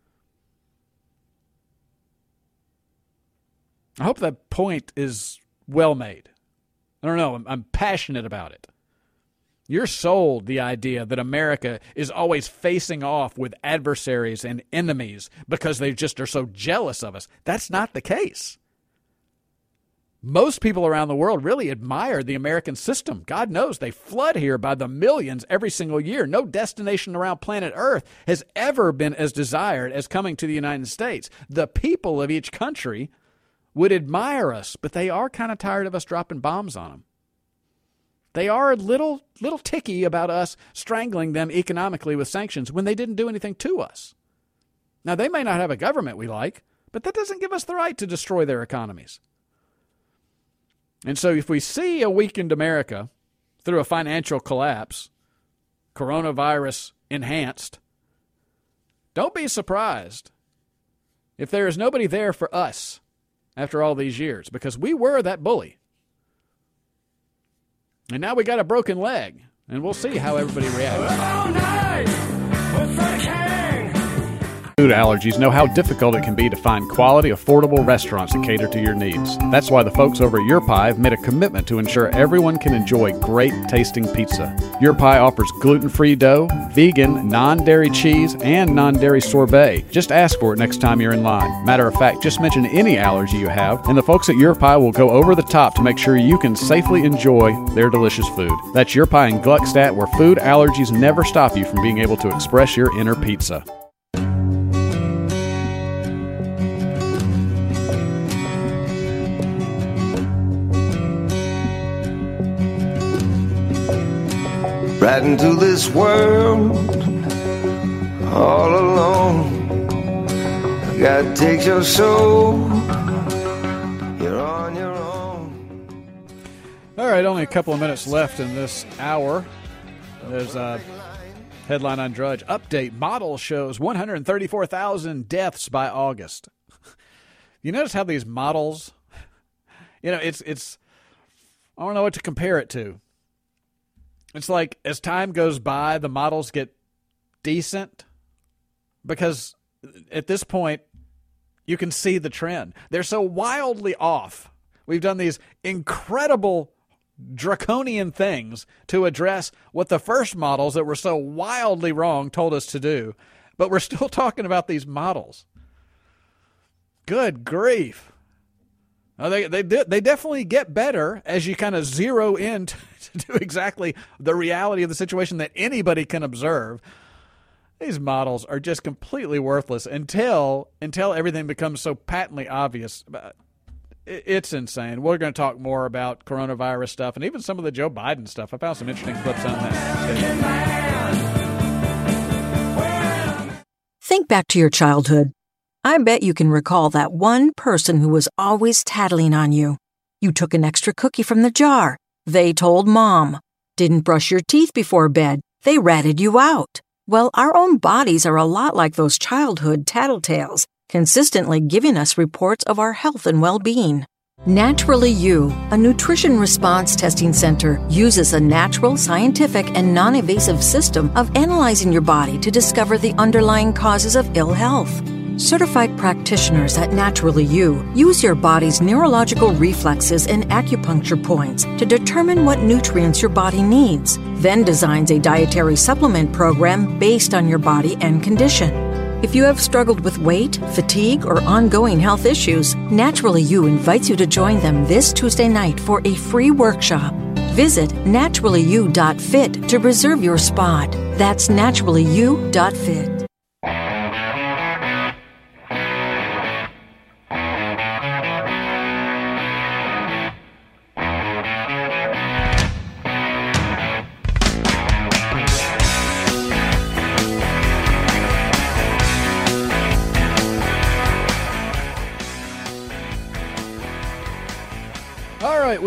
I hope that point is well made. I don't know. I'm passionate about it. You're sold the idea that America is always facing off with adversaries and enemies because they just are so jealous of us. That's not the case. Most people around the world really admire the American system. God knows they flood here by the millions every single year. No destination around planet Earth has ever been as desired as coming to the United States. The people of each country would admire us, but they are kind of tired of us dropping bombs on them. They are a little ticky about us strangling them economically with sanctions when they didn't do anything to us. Now, they may not have a government we like, but that doesn't give us the right to destroy their economies. And so if we see a weakened America through a financial collapse, coronavirus enhanced, don't be surprised if there is nobody there for us after all these years, because we were that bully. And now we got a broken leg, and we'll see how everybody reacts. Food allergies know how difficult it can be to find quality, affordable restaurants that cater to your needs. That's why the folks over at Your Pie have made a commitment to ensure everyone can enjoy great tasting pizza. Your Pie offers gluten-free dough, vegan, non-dairy cheese, and non-dairy sorbet. Just ask for it next time you're in line. Matter of fact, just mention any allergy you have, and the folks at Your Pie will go over the top to make sure you can safely enjoy their delicious food. That's Your Pie in Gluckstadt, where food allergies never stop you from being able to express your inner pizza. Right into this world, all alone. God takes your soul, you're on your own. All right, only a couple of minutes left in this hour. There's a headline on Drudge. Update, model shows 134,000 deaths by August. You notice how these models, it's I don't know what to compare it to. It's like as time goes by, the models get decent because at this point, you can see the trend. They're so wildly off. We've done these incredible draconian things to address what the first models that were so wildly wrong told us to do, but we're still talking about these models. Good grief. They definitely get better as you kind of zero in to do exactly the reality of the situation that anybody can observe. These models are just completely worthless until everything becomes so patently obvious. It's insane. We're going to talk more about coronavirus stuff and even some of the Joe Biden stuff. I found some interesting clips on that. Think back to your childhood. I bet you can recall that one person who was always tattling on you. You took an extra cookie from the jar. They told Mom. Didn't brush your teeth before bed. They ratted you out. Well, our own bodies are a lot like those childhood tattletales, consistently giving us reports of our health and well-being. Naturally You, a nutrition response testing center, uses a natural, scientific, and non-invasive system of analyzing your body to discover the underlying causes of ill health. Certified practitioners at Naturally You use your body's neurological reflexes and acupuncture points to determine what nutrients your body needs, then designs a dietary supplement program based on your body and condition. If you have struggled with weight, fatigue, or ongoing health issues, Naturally You invites you to join them this Tuesday night for a free workshop. Visit naturallyu.fit to reserve your spot. That's naturallyu.fit.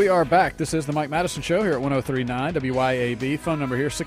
We are back. This is the Mike Madison Show here at 103.9 WYAB. Phone number here,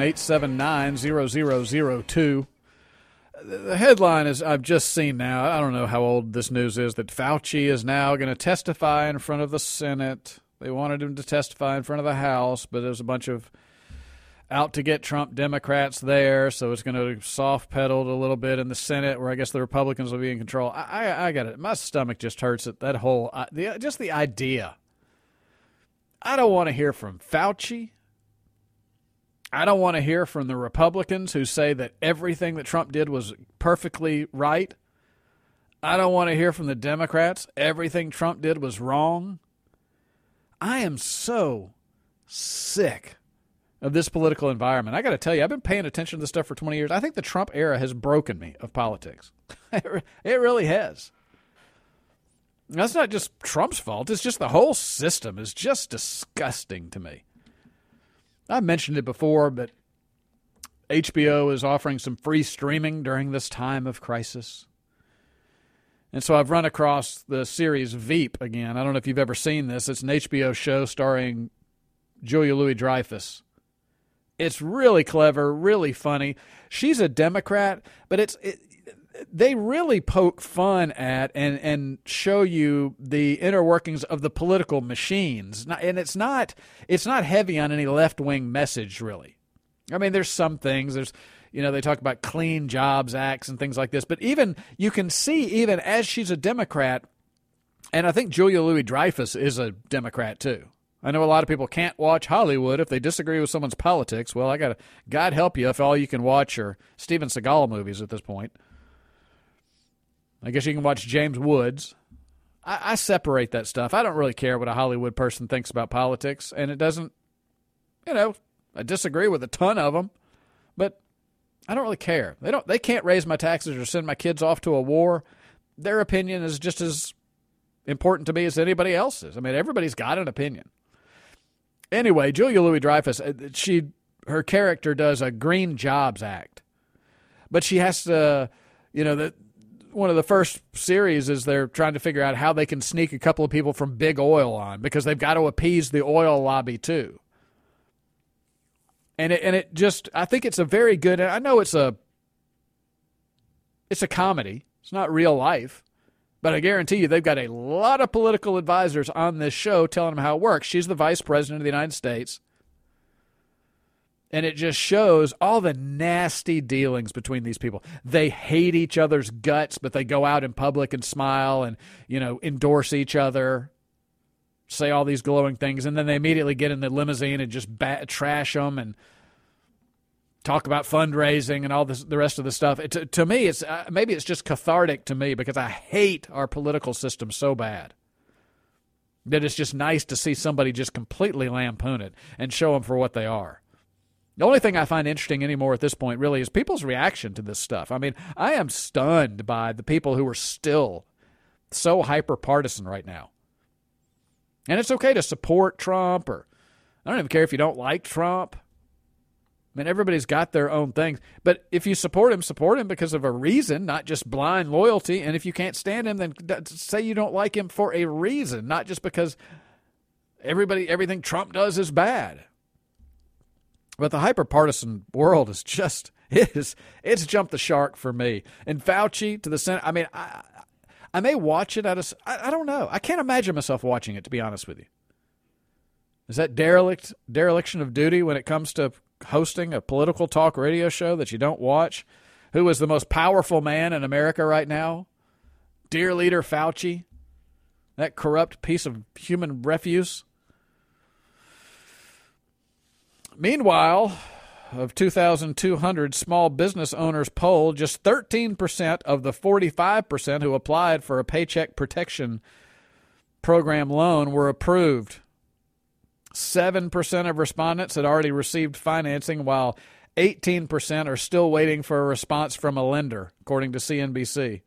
601-879-0002. The headline is, I've just seen now, I don't know how old this news is, that Fauci is now going to testify in front of the Senate. They wanted him to testify in front of the House, but there's a bunch of out-to-get-Trump Democrats there, so it's going to soft-pedal a little bit in the Senate, where I guess the Republicans will be in control. I got it. My stomach just hurts at that whole, just the idea. I don't want to hear from Fauci. I don't want to hear from the Republicans who say that everything that Trump did was perfectly right. I don't want to hear from the Democrats. Everything Trump did was wrong. I am so sick of this political environment. I got to tell you, I've been paying attention to this stuff for 20 years. I think the Trump era has broken me of politics. It really has. That's not just Trump's fault. It's just the whole system is just disgusting to me. I've mentioned it before, but HBO is offering some free streaming during this time of crisis. And so I've run across the series Veep again. I don't know if you've ever seen this. It's an HBO show starring Julia Louis-Dreyfus. It's really clever, really funny. She's a Democrat, but they really poke fun at and show you the inner workings of the political machines. And it's not heavy on any left-wing message, really. I mean, there's some things. There's, they talk about clean jobs acts and things like this. But even you can see, even as she's a Democrat, and I think Julia Louis-Dreyfus is a Democrat too. I know a lot of people can't watch Hollywood if they disagree with someone's politics. Well, God help you if all you can watch are Steven Seagal movies at this point. I guess you can watch James Woods. I separate that stuff. I don't really care what a Hollywood person thinks about politics, and it doesn't, I disagree with a ton of them, but I don't really care. They can't raise my taxes or send my kids off to a war. Their opinion is just as important to me as anybody else's. I mean, everybody's got an opinion. Anyway, Julia Louis-Dreyfus, her character does a Green Jobs Act, but she has to, one of the first series is they're trying to figure out how they can sneak a couple of people from big oil on because they've got to appease the oil lobby too. And it just, I think it's a very good, I know it's a comedy. It's not real life. But I guarantee you they've got a lot of political advisors on this show telling them how it works. She's the vice president of the United States. And it just shows all the nasty dealings between these people. They hate each other's guts, but they go out in public and smile and, endorse each other, say all these glowing things. And then they immediately get in the limousine and just trash them and talk about fundraising and all this, the rest of the stuff. To me, it's maybe it's just cathartic to me because I hate our political system so bad that it's just nice to see somebody just completely lampoon it and show them for what they are. The only thing I find interesting anymore at this point really is people's reaction to this stuff. I mean, I am stunned by the people who are still so hyper-partisan right now. And it's okay to support Trump, or I don't even care if you don't like Trump. I mean, everybody's got their own things. But if you support him because of a reason, not just blind loyalty. And if you can't stand him, then say you don't like him for a reason, not just because everything Trump does is bad. But the hyper-partisan world is just, it's jumped the shark for me. And Fauci to the Senate, I mean, I may watch it I don't know. I can't imagine myself watching it, to be honest with you. Is that dereliction of duty when it comes to hosting a political talk radio show that you don't watch? Who is the most powerful man in America right now? Dear Leader Fauci, that corrupt piece of human refuse. Meanwhile, of 2,200 small business owners polled, just 13% of the 45% who applied for a Paycheck Protection Program loan were approved. 7% of respondents had already received financing, while 18% are still waiting for a response from a lender, according to CNBC.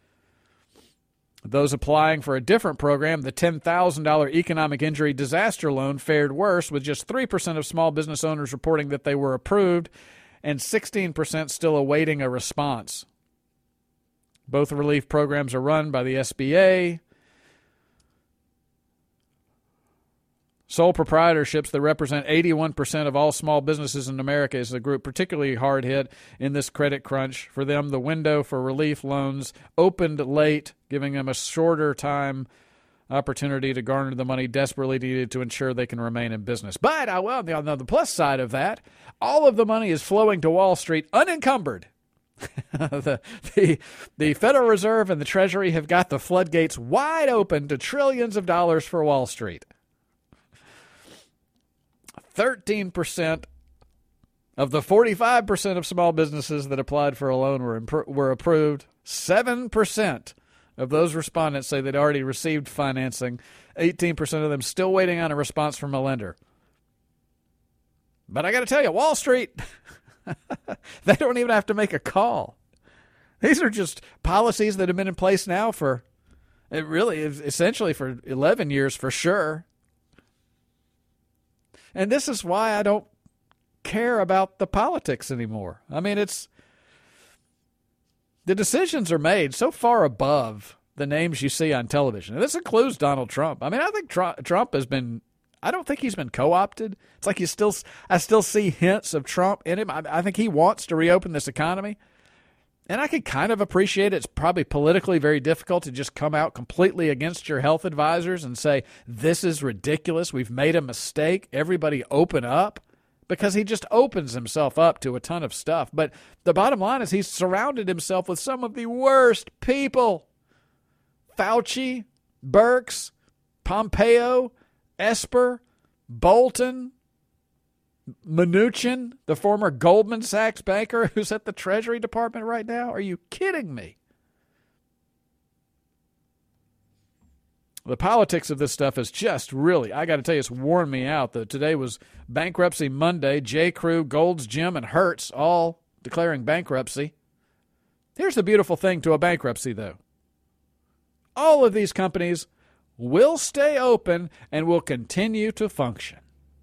Those applying for a different program, the $10,000 economic injury disaster loan, fared worse, with just 3% of small business owners reporting that they were approved and 16% still awaiting a response. Both relief programs are run by the SBA. Sole proprietorships that represent 81% of all small businesses in America is a group particularly hard hit in this credit crunch. For them, the window for relief loans opened late, giving them a shorter time opportunity to garner the money desperately needed to ensure they can remain in business. But, on the plus side of that, all of the money is flowing to Wall Street unencumbered. The Federal Reserve and the Treasury have got the floodgates wide open to trillions of dollars for Wall Street. 13% of the 45% of small businesses that applied for a loan were approved. 7% of those respondents say they'd already received financing. 18% of them still waiting on a response from a lender. But I got to tell you, Wall Street, they don't even have to make a call. These are just policies that have been in place now for, it really is essentially for 11 years for sure. And this is why I don't care about the politics anymore. I mean, the decisions are made so far above the names you see on television. And this includes Donald Trump. I mean, I think Trump has been, I don't think he's been co-opted. It's like I still see hints of Trump in him. I think he wants to reopen this economy. And I could kind of appreciate it's probably politically very difficult to just come out completely against your health advisors and say, this is ridiculous. We've made a mistake. Everybody open up. Because he just opens himself up to a ton of stuff. But the bottom line is he's surrounded himself with some of the worst people. Fauci, Birx, Pompeo, Esper, Bolton, Mnuchin, the former Goldman Sachs banker who's at the Treasury Department right now. Are you kidding me? The politics of this stuff is just really, I got to tell you, it's worn me out. Today was Bankruptcy Monday. J.Crew, Gold's Gym, and Hertz all declaring bankruptcy. Here's the beautiful thing to a bankruptcy, though. All of these companies will stay open and will continue to function.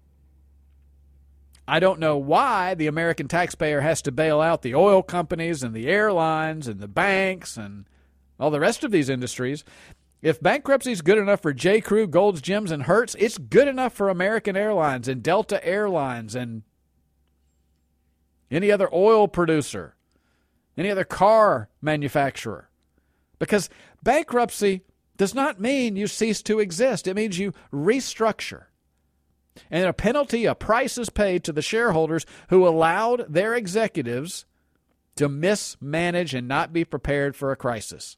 I don't know why the American taxpayer has to bail out the oil companies and the airlines and the banks and all the rest of these industries. If bankruptcy is good enough for J.Crew, Gold's Gyms, and Hertz, it's good enough for American Airlines and Delta Airlines and any other oil producer, any other car manufacturer. Because bankruptcy does not mean you cease to exist. It means you restructure. And a penalty, a price is paid to the shareholders who allowed their executives to mismanage and not be prepared for a crisis.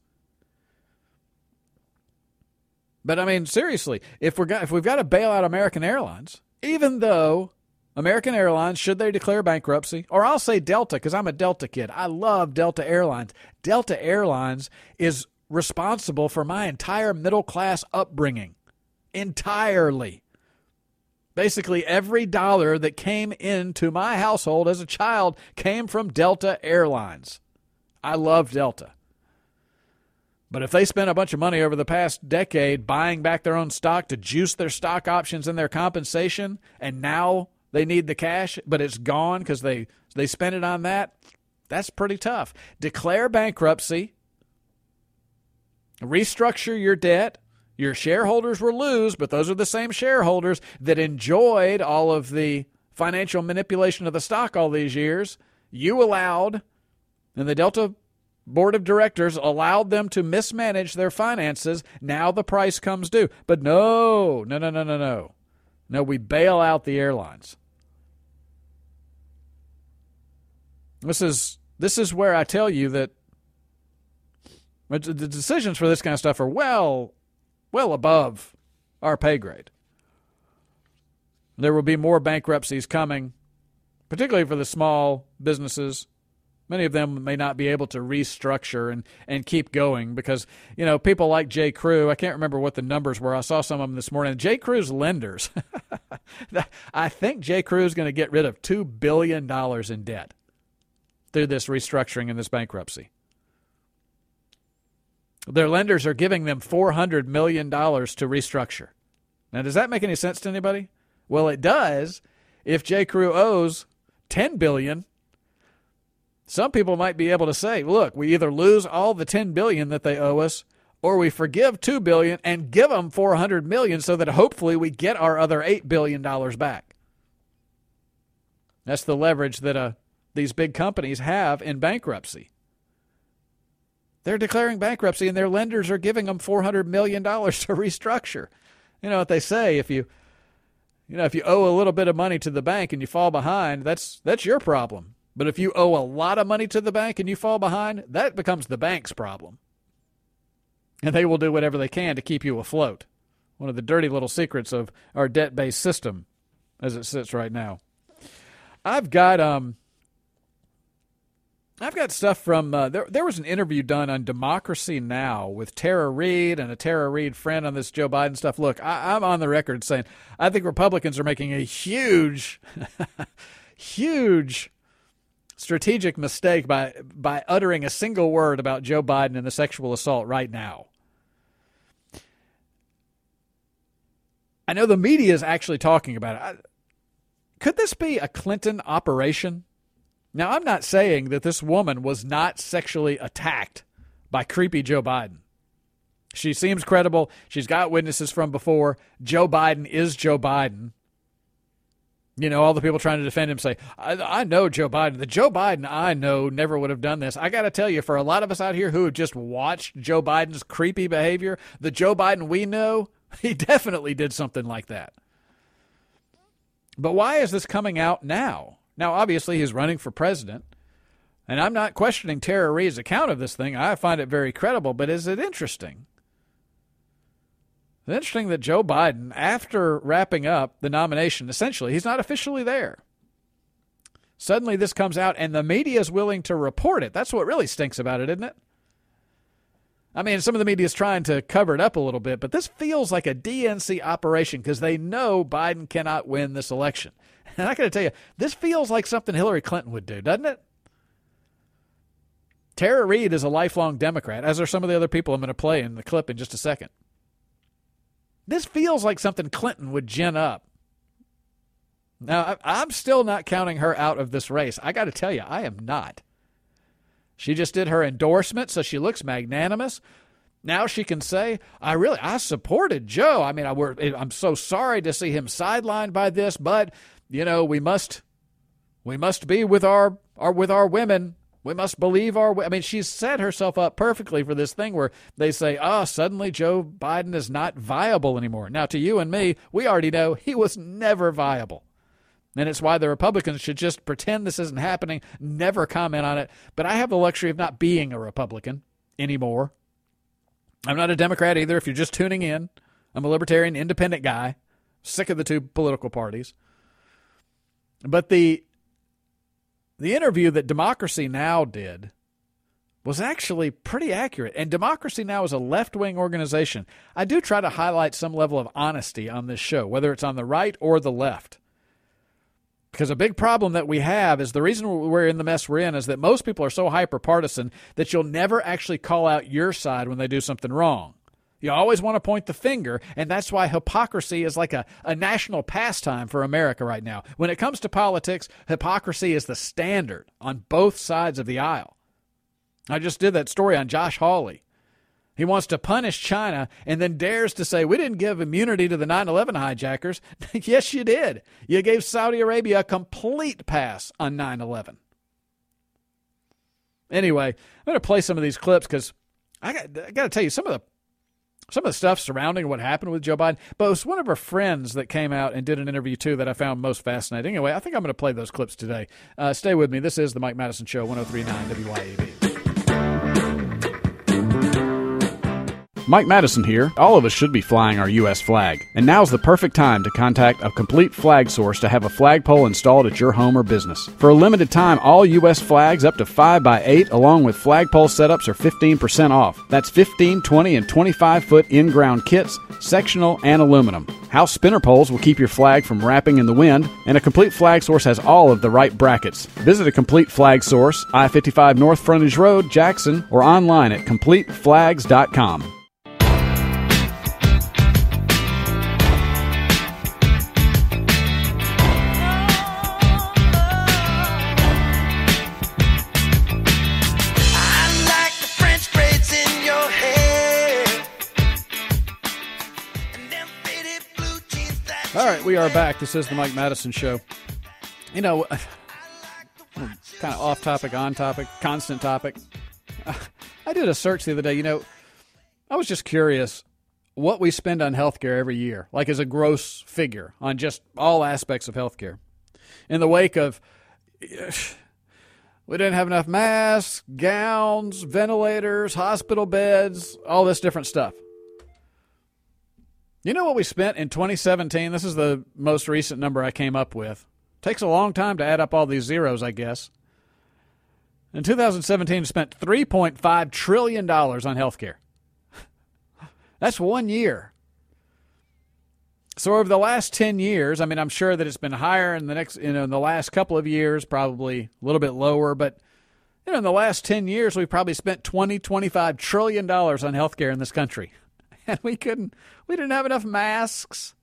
But, I mean, seriously, if we've got to bail out American Airlines, even though American Airlines, should they declare bankruptcy, or I'll say Delta because I'm a Delta kid. I love Delta Airlines. Delta Airlines is responsible for my entire middle-class upbringing. Entirely. Basically, every dollar that came into my household as a child came from Delta Airlines. I love Delta. But if they spent a bunch of money over the past decade buying back their own stock to juice their stock options and their compensation, and now they need the cash, but it's gone because they spent it on that, that's pretty tough. Declare bankruptcy, restructure your debt. Your shareholders will lose, but those are the same shareholders that enjoyed all of the financial manipulation of the stock all these years. You allowed, and the Delta Board of Directors allowed them to mismanage their finances. Now the price comes due. But no. No, we bail out the airlines. This is where I tell you that the decisions for this kind of stuff are well above our pay grade. There will be more bankruptcies coming, particularly for the small businesses. Many of them may not be able to restructure and keep going because, people like J.Crew, I can't remember what the numbers were. I saw some of them this morning. J.Crew's lenders, I think J.Crew is going to get rid of $2 billion in debt through this restructuring and this bankruptcy. Their lenders are giving them $400 million to restructure. Now, does that make any sense to anybody? Well, it does if J.Crew owes $10 billion. Some people might be able to say, look, we either lose all the $10 billion that they owe us, or we forgive $2 billion and give them $400 million so that hopefully we get our other $8 billion back. That's the leverage that these big companies have in bankruptcy. They're declaring bankruptcy, and their lenders are giving them $400 million to restructure. You know what they say, if you owe a little bit of money to the bank and you fall behind, that's your problem. But if you owe a lot of money to the bank and you fall behind, that becomes the bank's problem. And they will do whatever they can to keep you afloat. One of the dirty little secrets of our debt-based system as it sits right now. I've got stuff from, there was an interview done on Democracy Now! With Tara Reid and a Tara Reid friend on this Joe Biden stuff. Look, I'm on the record saying I think Republicans are making a huge, huge strategic mistake by uttering a single word about Joe Biden and the sexual assault right now. I know the media is actually talking about it. Could this be a Clinton operation? Now, I'm not saying that this woman was not sexually attacked by creepy Joe Biden. She seems credible. She's got witnesses from before. Joe Biden is Joe Biden. You know, all the people trying to defend him say, I know Joe Biden. The Joe Biden I know never would have done this. I got to tell you, for a lot of us out here who have just watched Joe Biden's creepy behavior, the Joe Biden we know, he definitely did something like that. But why is this coming out now? Now, obviously, he's running for president, and I'm not questioning Tara Reid's account of this thing. I find it very credible, but is it interesting? It's interesting that Joe Biden, after wrapping up the nomination, essentially, he's not officially there. Suddenly this comes out, and the media is willing to report it. That's what really stinks about it, isn't it? I mean, some of the media is trying to cover it up a little bit, but this feels like a DNC operation because they know Biden cannot win this election. And I got to tell you, this feels like something Hillary Clinton would do, doesn't it? Tara Reid is a lifelong Democrat, as are some of the other people I'm going to play in the clip in just a second. This feels like something Clinton would gin up. Now, I'm still not counting her out of this race. I got to tell you, I am not. She just did her endorsement, so she looks magnanimous. Now she can say, I supported Joe. I mean, I'm so sorry to see him sidelined by this, but, you know, we must be with our women. We must believe I mean, she's set herself up perfectly for this thing where they say, suddenly Joe Biden is not viable anymore. Now, to you and me, we already know he was never viable. And it's why the Republicans should just pretend this isn't happening, never comment on it. But I have the luxury of not being a Republican anymore. I'm not a Democrat either, if you're just tuning in. I'm a libertarian, independent guy, sick of the two political parties. But the interview that Democracy Now! Did was actually pretty accurate. And Democracy Now! Is a left-wing organization. I do try to highlight some level of honesty on this show, whether it's on the right or the left. Because a big problem that we have is the reason we're in the mess we're in is that most people are so hyper-partisan that you'll never actually call out your side when they do something wrong. You always want to point the finger, and that's why hypocrisy is like a national pastime for America right now. When it comes to politics, hypocrisy is the standard on both sides of the aisle. I just did that story on Josh Hawley. He wants to punish China and then dares to say, we didn't give immunity to the 9/11 hijackers. Yes, you did. You gave Saudi Arabia a complete pass on 9/11. Anyway, I'm going to play some of these clips because I got to tell you some of the stuff surrounding what happened with Joe Biden. But it was one of her friends that came out and did an interview, too, that I found most fascinating. Anyway, I think I'm going to play those clips today. Stay with me. This is the Mike Madison Show, 103.9 WYAB. Mike Madison here. All of us should be flying our U.S. flag, and now's the perfect time to contact a complete flag source to have a flagpole installed at your home or business. For a limited time, all U.S. flags up to 5x8 along with flagpole setups are 15% off. That's 15, 20, and 25-foot in-ground kits, sectional, and aluminum. House spinner poles will keep your flag from wrapping in the wind, and a complete flag source has all of the right brackets. Visit a complete flag source, I-55 North Frontage Road, Jackson, or online at CompleteFlags.com. I like the French braids in your hair. All right, we are back. This is the Mike Madison Show. You know, kind of off topic, on topic, constant topic. I did a search the other day. You know, I was just curious what we spend on healthcare every year, like as a gross figure on just all aspects of healthcare. In the wake of, we didn't have enough masks, gowns, ventilators, hospital beds, all this different stuff. You know what we spent in 2017? This is the most recent number I came up with. Takes a long time to add up all these zeros, I guess. In 2017, we spent $3.5 trillion on healthcare. That's 1 year. So over the last 10 years, I mean, I'm sure that it's been higher in the last couple of years, probably a little bit lower, but in the last 10 years, we've probably spent $25 trillion on healthcare in this country. And we didn't have enough masks,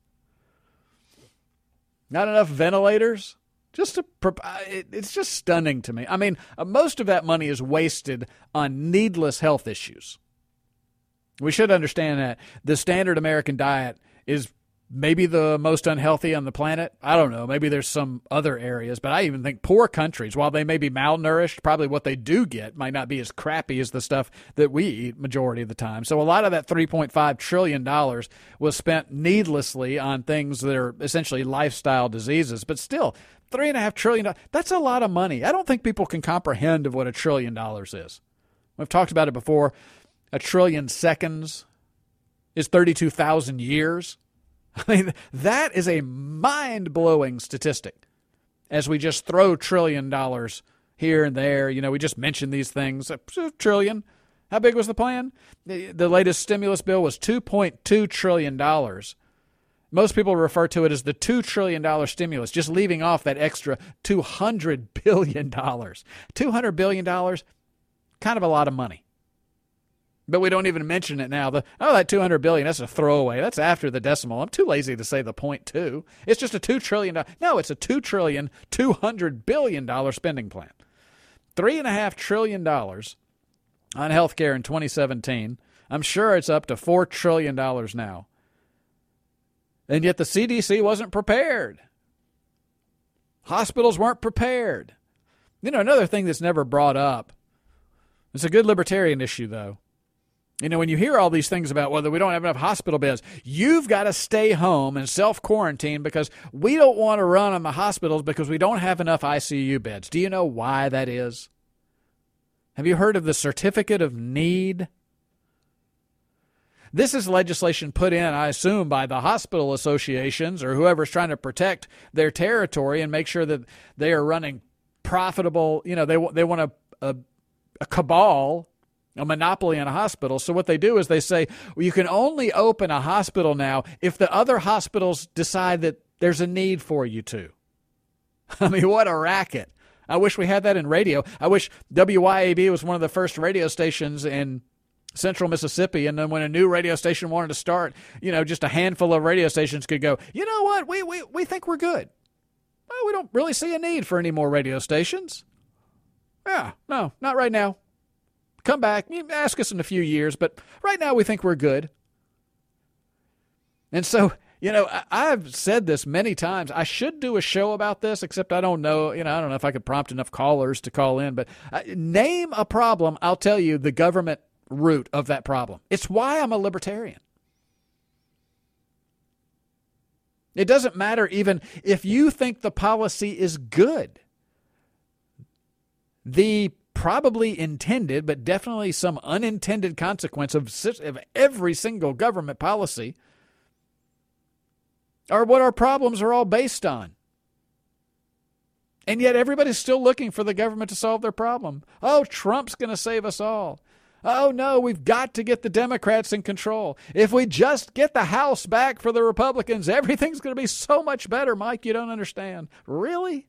not enough ventilators. It's just stunning to me. I mean, most of that money is wasted on needless health issues. We should understand that the standard American diet is maybe the most unhealthy on the planet. I don't know. Maybe there's some other areas, but I even think poor countries, while they may be malnourished, probably what they do get might not be as crappy as the stuff that we eat majority of the time. So a lot of that $3.5 trillion was spent needlessly on things that are essentially lifestyle diseases. But still, $3.5 trillion, that's a lot of money. I don't think people can comprehend of what $1 trillion is. We've talked about it before. 1 trillion seconds is 32,000 years. I mean, that is a mind-blowing statistic as we just throw $1 trillion here and there. You know, we just mentioned these things. $1 trillion. How big was the plan? The latest stimulus bill was $2.2 trillion. Most people refer to it as the $2 trillion stimulus, just leaving off that extra $200 billion. $200 billion, kind of a lot of money. But we don't even mention it now. That $200 billion, that's a throwaway. That's after the decimal. I'm too lazy to say the 0.2. It's just a $2 trillion. No, it's a $2 trillion, $200 billion spending plan. $3.5 trillion on health care in 2017. I'm sure it's up to $4 trillion now. And yet the CDC wasn't prepared. Hospitals weren't prepared. You know, another thing that's never brought up, it's a good libertarian issue, though. You know, when you hear all these things about whether we don't have enough hospital beds, you've got to stay home and self-quarantine because we don't want to run on the hospitals because we don't have enough ICU beds. Do you know why that is? Have you heard of the Certificate of Need? This is legislation put in, I assume, by the hospital associations or whoever's trying to protect their territory and make sure that they are running profitable. You know, they want a cabal, a monopoly on a hospital. So what they do is they say, well, you can only open a hospital now if the other hospitals decide that there's a need for you to. I mean, what a racket. I wish we had that in radio. I wish WYAB was one of the first radio stations in central Mississippi, and then when a new radio station wanted to start, you know, just a handful of radio stations could go, you know what, we think we're good. Well, we don't really see a need for any more radio stations. Yeah, no, not right now. Come back, ask us in a few years, but right now we think we're good. And so, you know, I've said this many times. I should do a show about this, except I don't know, I don't know if I could prompt enough callers to call in, but name a problem, I'll tell you the government root of that problem. It's why I'm a libertarian. It doesn't matter even if you think the policy is good. The probably intended, but definitely some unintended consequence of every single government policy are what our problems are all based on. And yet everybody's still looking for the government to solve their problem. Oh, Trump's going to save us all. Oh, no, we've got to get the Democrats in control. If we just get the House back for the Republicans, everything's going to be so much better, Mike. You don't understand. Really?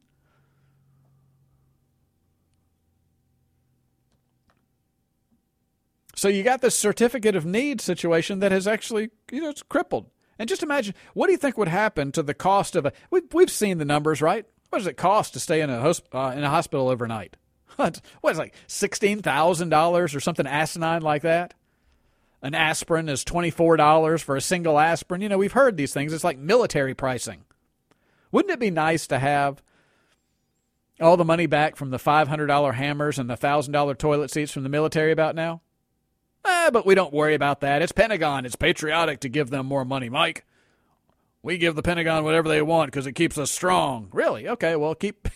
So you got this Certificate of Need situation that has actually, it's crippled. And just imagine, what do you think would happen to the cost of we've seen the numbers, right? What does it cost to stay in a hospital overnight? What is it, like $16,000 or something asinine like that? An aspirin is $24 for a single aspirin. You know, we've heard these things. It's like military pricing. Wouldn't it be nice to have all the money back from the $500 hammers and the $1,000 toilet seats from the military about now? But we don't worry about that. It's Pentagon. It's patriotic to give them more money, Mike. We give the Pentagon whatever they want because it keeps us strong. Really? Okay, well,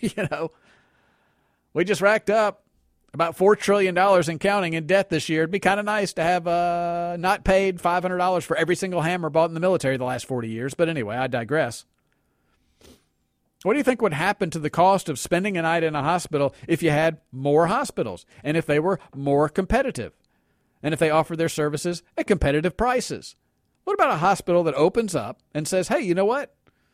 we just racked up about $4 trillion and counting in debt this year. It'd be kind of nice to have not paid $500 for every single hammer bought in the military the last 40 years. But anyway, I digress. What do you think would happen to the cost of spending a night in a hospital if you had more hospitals and if they were more competitive and if they offered their services at competitive prices? What about a hospital that opens up and says, hey, you know what?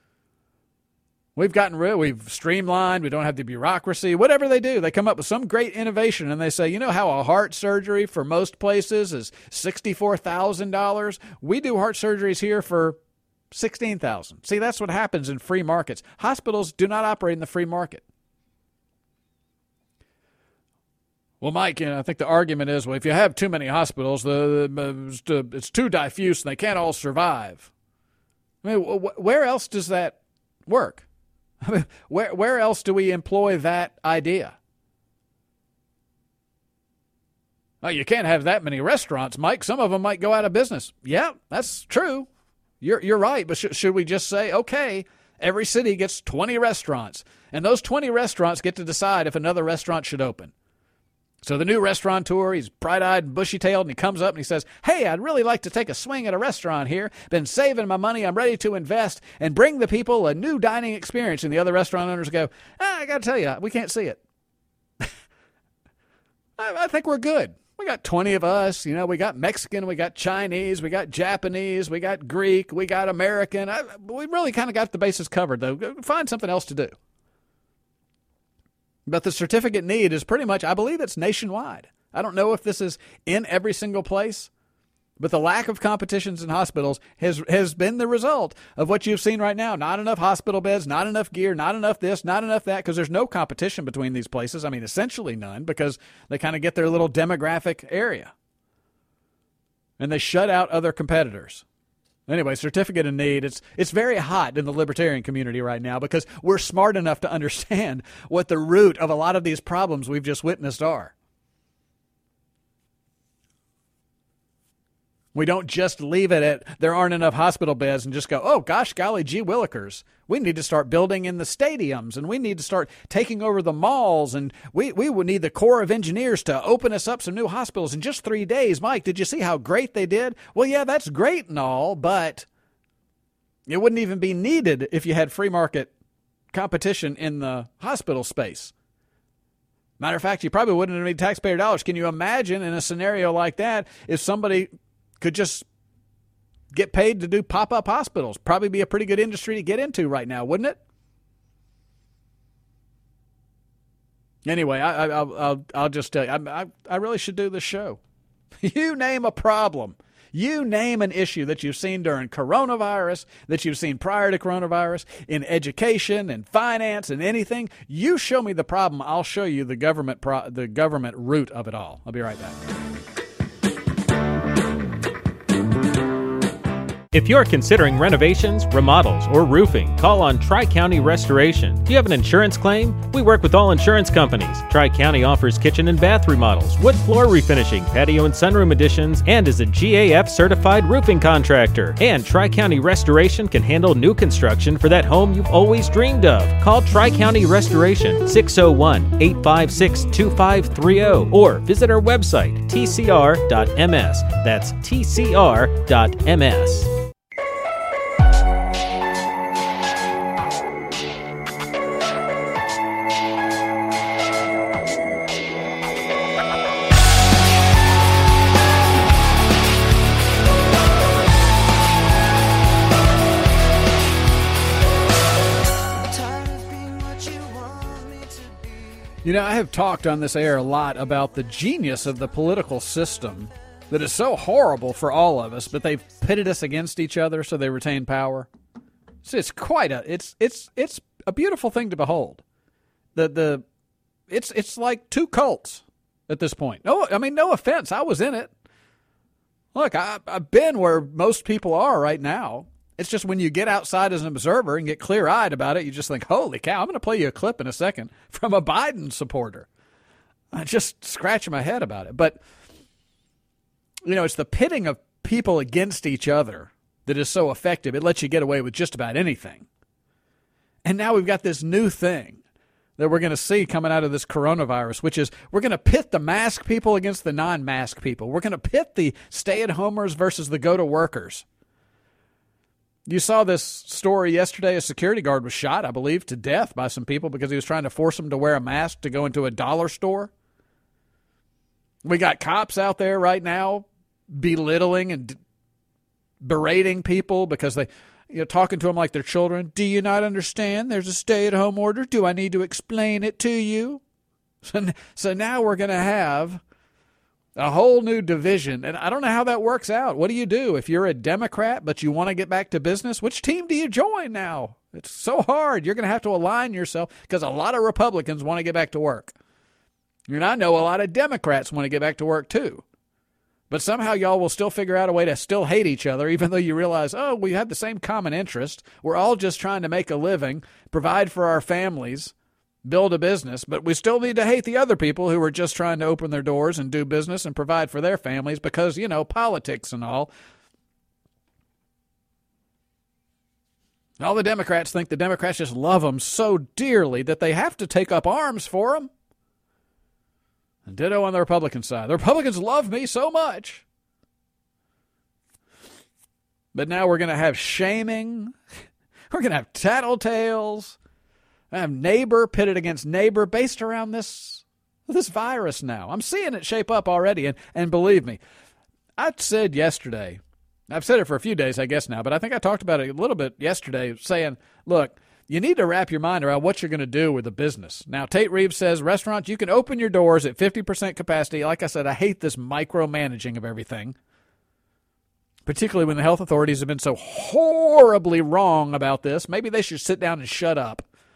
We've streamlined, we don't have the bureaucracy, whatever they do. They come up with some great innovation and they say, you know how a heart surgery for most places is $64,000? We do heart surgeries here for $16,000. See, that's what happens in free markets. Hospitals do not operate in the free market. Well, Mike, I think the argument is, well, if you have too many hospitals, it's too diffuse and they can't all survive. I mean, where else does that work? I mean, where else do we employ that idea? Oh, you can't have that many restaurants, Mike. Some of them might go out of business. Yeah, that's true. You're right, but should we just say, okay, every city gets 20 restaurants, and those 20 restaurants get to decide if another restaurant should open? So the new restaurateur, he's bright-eyed and bushy-tailed, and he comes up and he says, hey, I'd really like to take a swing at a restaurant here. Been saving my money. I'm ready to invest and bring the people a new dining experience. And the other restaurant owners go, I got to tell you, we can't see it. I think we're good. We got 20 of us. You know, we got Mexican, we got Chinese, we got Japanese, we got Greek, we got American. We really kind of got the bases covered, though. Find something else to do. But the certificate need is pretty much, I believe it's nationwide. I don't know if this is in every single place, but the lack of competitions in hospitals has been the result of what you've seen right now. Not enough hospital beds, not enough gear, not enough this, not enough that, because there's no competition between these places. I mean, essentially none, because they kind of get their little demographic area. And they shut out other competitors. Anyway, certificate of need, it's very hot in the libertarian community right now because we're smart enough to understand what the root of a lot of these problems we've just witnessed are. We don't just leave it at there aren't enough hospital beds and just go, oh, gosh, golly, gee willikers. We need to start building in the stadiums, and we need to start taking over the malls, and we would need the Corps of Engineers to open us up some new hospitals in just 3 days. Mike, did you see how great they did? Well, yeah, that's great and all, but it wouldn't even be needed if you had free market competition in the hospital space. Matter of fact, you probably wouldn't need taxpayer dollars. Can you imagine in a scenario like that if somebody could just get paid to do pop-up hospitals? Probably be a pretty good industry to get into right now, wouldn't it? Anyway, I'll just tell you, I really should do this show. You name a problem. You name an issue that you've seen during coronavirus, that you've seen prior to coronavirus, in education and finance and anything. You show me the problem, I'll show you the government root of it all. I'll be right back. If you're considering renovations, remodels, or roofing, call on Tri-County Restoration. Do you have an insurance claim? We work with all insurance companies. Tri-County offers kitchen and bath remodels, wood floor refinishing, patio and sunroom additions, and is a GAF-certified roofing contractor. And Tri-County Restoration can handle new construction for that home you've always dreamed of. Call Tri-County Restoration, 601-856-2530, or visit our website, tcr.ms. That's tcr.ms. You know, I have talked on this air a lot about the genius of the political system that is so horrible for all of us, but they've pitted us against each other so they retain power. So it's quite it's a beautiful thing to behold. It's like two cults at this point. No offense, I was in it. Look, I've been where most people are right now. It's just when you get outside as an observer and get clear-eyed about it, you just think, holy cow, I'm going to play you a clip in a second from a Biden supporter. I just scratch my head about it. But, it's the pitting of people against each other that is so effective. It lets you get away with just about anything. And now we've got this new thing that we're going to see coming out of this coronavirus, which is we're going to pit the mask people against the non-mask people. We're going to pit the stay-at-homers versus the go-to-workers. You saw this story yesterday. A security guard was shot, I believe, to death by some people because he was trying to force them to wear a mask to go into a dollar store. We got cops out there right now belittling and berating people because they, talking to them like they're children. Do you not understand? There's a stay-at-home order. Do I need to explain it to you? So now we're going to have a whole new division, and I don't know how that works out. What do you do if you're a Democrat but you want to get back to business? Which team do you join now? It's so hard. You're going to have to align yourself because a lot of Republicans want to get back to work. And I know a lot of Democrats want to get back to work too. But somehow y'all will still figure out a way to still hate each other, even though you realize, we have the same common interest. We're all just trying to make a living, provide for our families, build a business, but we still need to hate the other people who are just trying to open their doors and do business and provide for their families because, politics and all. All the Democrats think the Democrats just love them so dearly that they have to take up arms for them. And ditto on the Republican side. The Republicans love me so much. But now we're going to have shaming. We're going to have tattletales. I have neighbor pitted against neighbor based around this virus now. I'm seeing it shape up already. And believe me, I said yesterday, I've said it for a few days, I guess now, but I think I talked about it a little bit yesterday saying, look, you need to wrap your mind around what you're going to do with the business. Now, Tate Reeves says, restaurants, you can open your doors at 50% capacity. Like I said, I hate this micromanaging of everything, particularly when the health authorities have been so horribly wrong about this. Maybe they should sit down and shut up.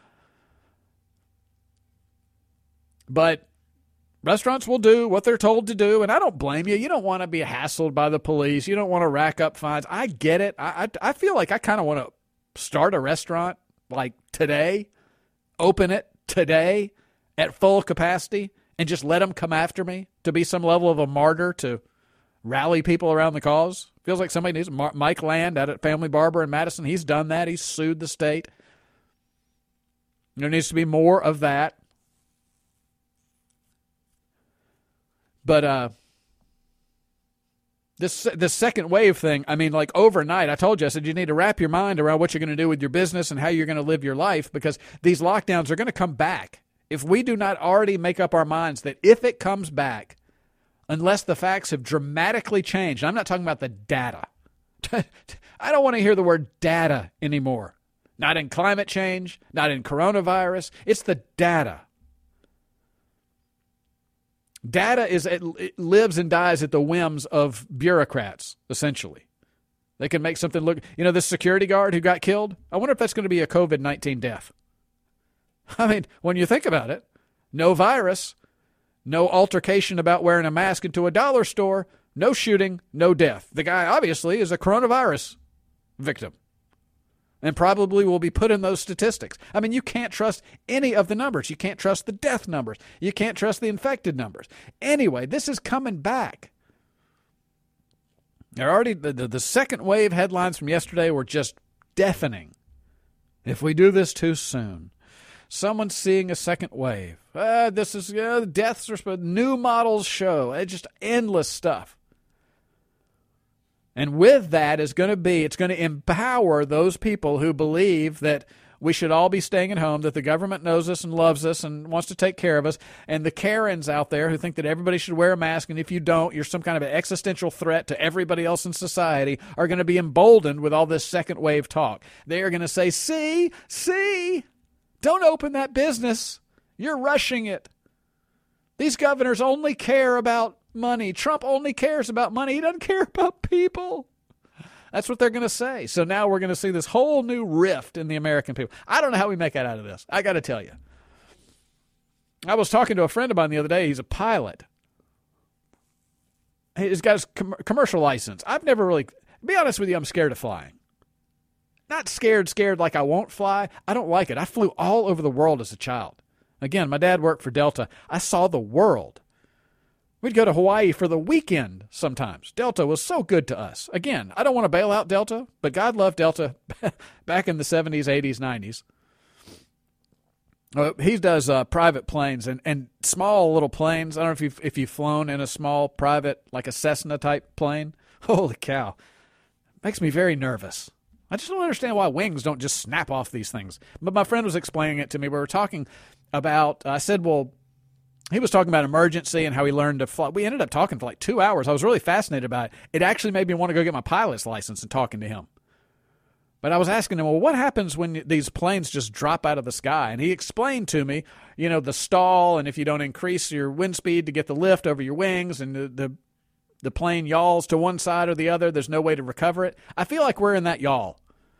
But restaurants will do what they're told to do, and I don't blame you. You don't want to be hassled by the police. You don't want to rack up fines. I get it. I feel like I kind of want to start a restaurant like today, open it today at full capacity, and just let them come after me to be some level of a martyr to rally people around the cause. Feels like somebody needs Mike Land out at Family Barber in Madison. He's done that. He's sued the state. There needs to be more of that. But this second wave thing, I mean, like overnight, I told you, I said you need to wrap your mind around what you're going to do with your business and how you're going to live your life because these lockdowns are going to come back. If we do not already make up our minds that if it comes back, unless the facts have dramatically changed, I'm not talking about the data. I don't want to hear the word data anymore. Not in climate change, not in coronavirus. It's the data. Data it lives and dies at the whims of bureaucrats, essentially. They can make something look... this security guard who got killed, I wonder if that's going to be a COVID-19 death. I mean, when you think about it, no virus, no altercation about wearing a mask into a dollar store, no shooting, no death. The guy obviously is a coronavirus victim and probably will be put in those statistics. I mean, you can't trust any of the numbers. You can't trust the death numbers. You can't trust the infected numbers. Anyway, this is coming back. They're already the second wave headlines from yesterday were just deafening. If we do this too soon, someone's seeing a second wave. This is deaths are new models show. It's just endless stuff. And with that it's going to empower those people who believe that we should all be staying at home, that the government knows us and loves us and wants to take care of us, and the Karens out there who think that everybody should wear a mask, and if you don't, you're some kind of an existential threat to everybody else in society, are going to be emboldened with all this second wave talk. They are going to say, see, don't open that business. You're rushing it. These governors only care about money. Trump only cares about money. He doesn't care about people. That's what they're going to say. So now we're going to see this whole new rift in the American people. I don't know how we make that out of this. I got to tell you. I was talking to a friend of mine the other day. He's a pilot. He's got his commercial license. I've never really, to be honest with you, I'm scared of flying. Not scared like I won't fly. I don't like it. I flew all over the world as a child. Again, my dad worked for Delta. I saw the world. We'd go to Hawaii for the weekend sometimes. Delta was so good to us. Again, I don't want to bail out Delta, but God loved Delta back in the 70s, 80s, 90s. He does private planes and small little planes. I don't know if you've flown in a small private, like a Cessna type plane. Holy cow. Makes me very nervous. I just don't understand why wings don't just snap off these things. But my friend was explaining it to me. We were talking about, I said, well, he was talking about emergency and how he learned to fly. We ended up talking for like 2 hours. I was really fascinated by it. It actually made me want to go get my pilot's license and talking to him. But I was asking him, well, what happens when these planes just drop out of the sky? And he explained to me, the stall, and if you don't increase your wind speed to get the lift over your wings, and the plane yawls to one side or the other, there's no way to recover it. I feel like we're in that yawl.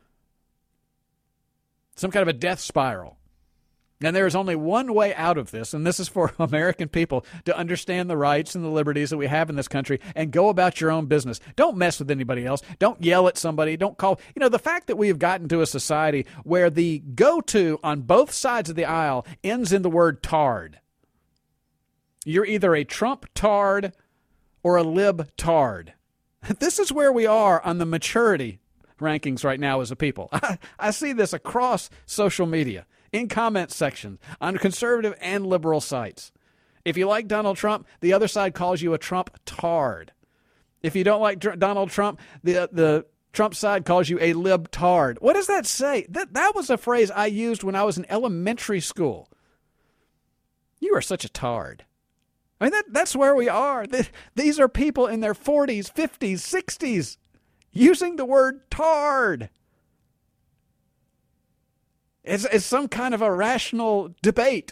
Some kind of a death spiral. And there is only one way out of this, and this is for American people to understand the rights and the liberties that we have in this country and go about your own business. Don't mess with anybody else. Don't yell at somebody. Don't call. The fact that we have gotten to a society where the go-to on both sides of the aisle ends in the word tard. You're either a Trump tard or a lib tard. This is where we are on the maturity rankings right now as a people. I see this across social media. In comment sections, on conservative and liberal sites. If you like Donald Trump, the other side calls you a Trump tard. If you don't like Donald Trump, the Trump side calls you a libtard. What does that say? That was a phrase I used when I was in elementary school. You are such a tard. I mean, that's where we are. These are people in their 40s, 50s, 60s using the word tard. It's some kind of a rational debate.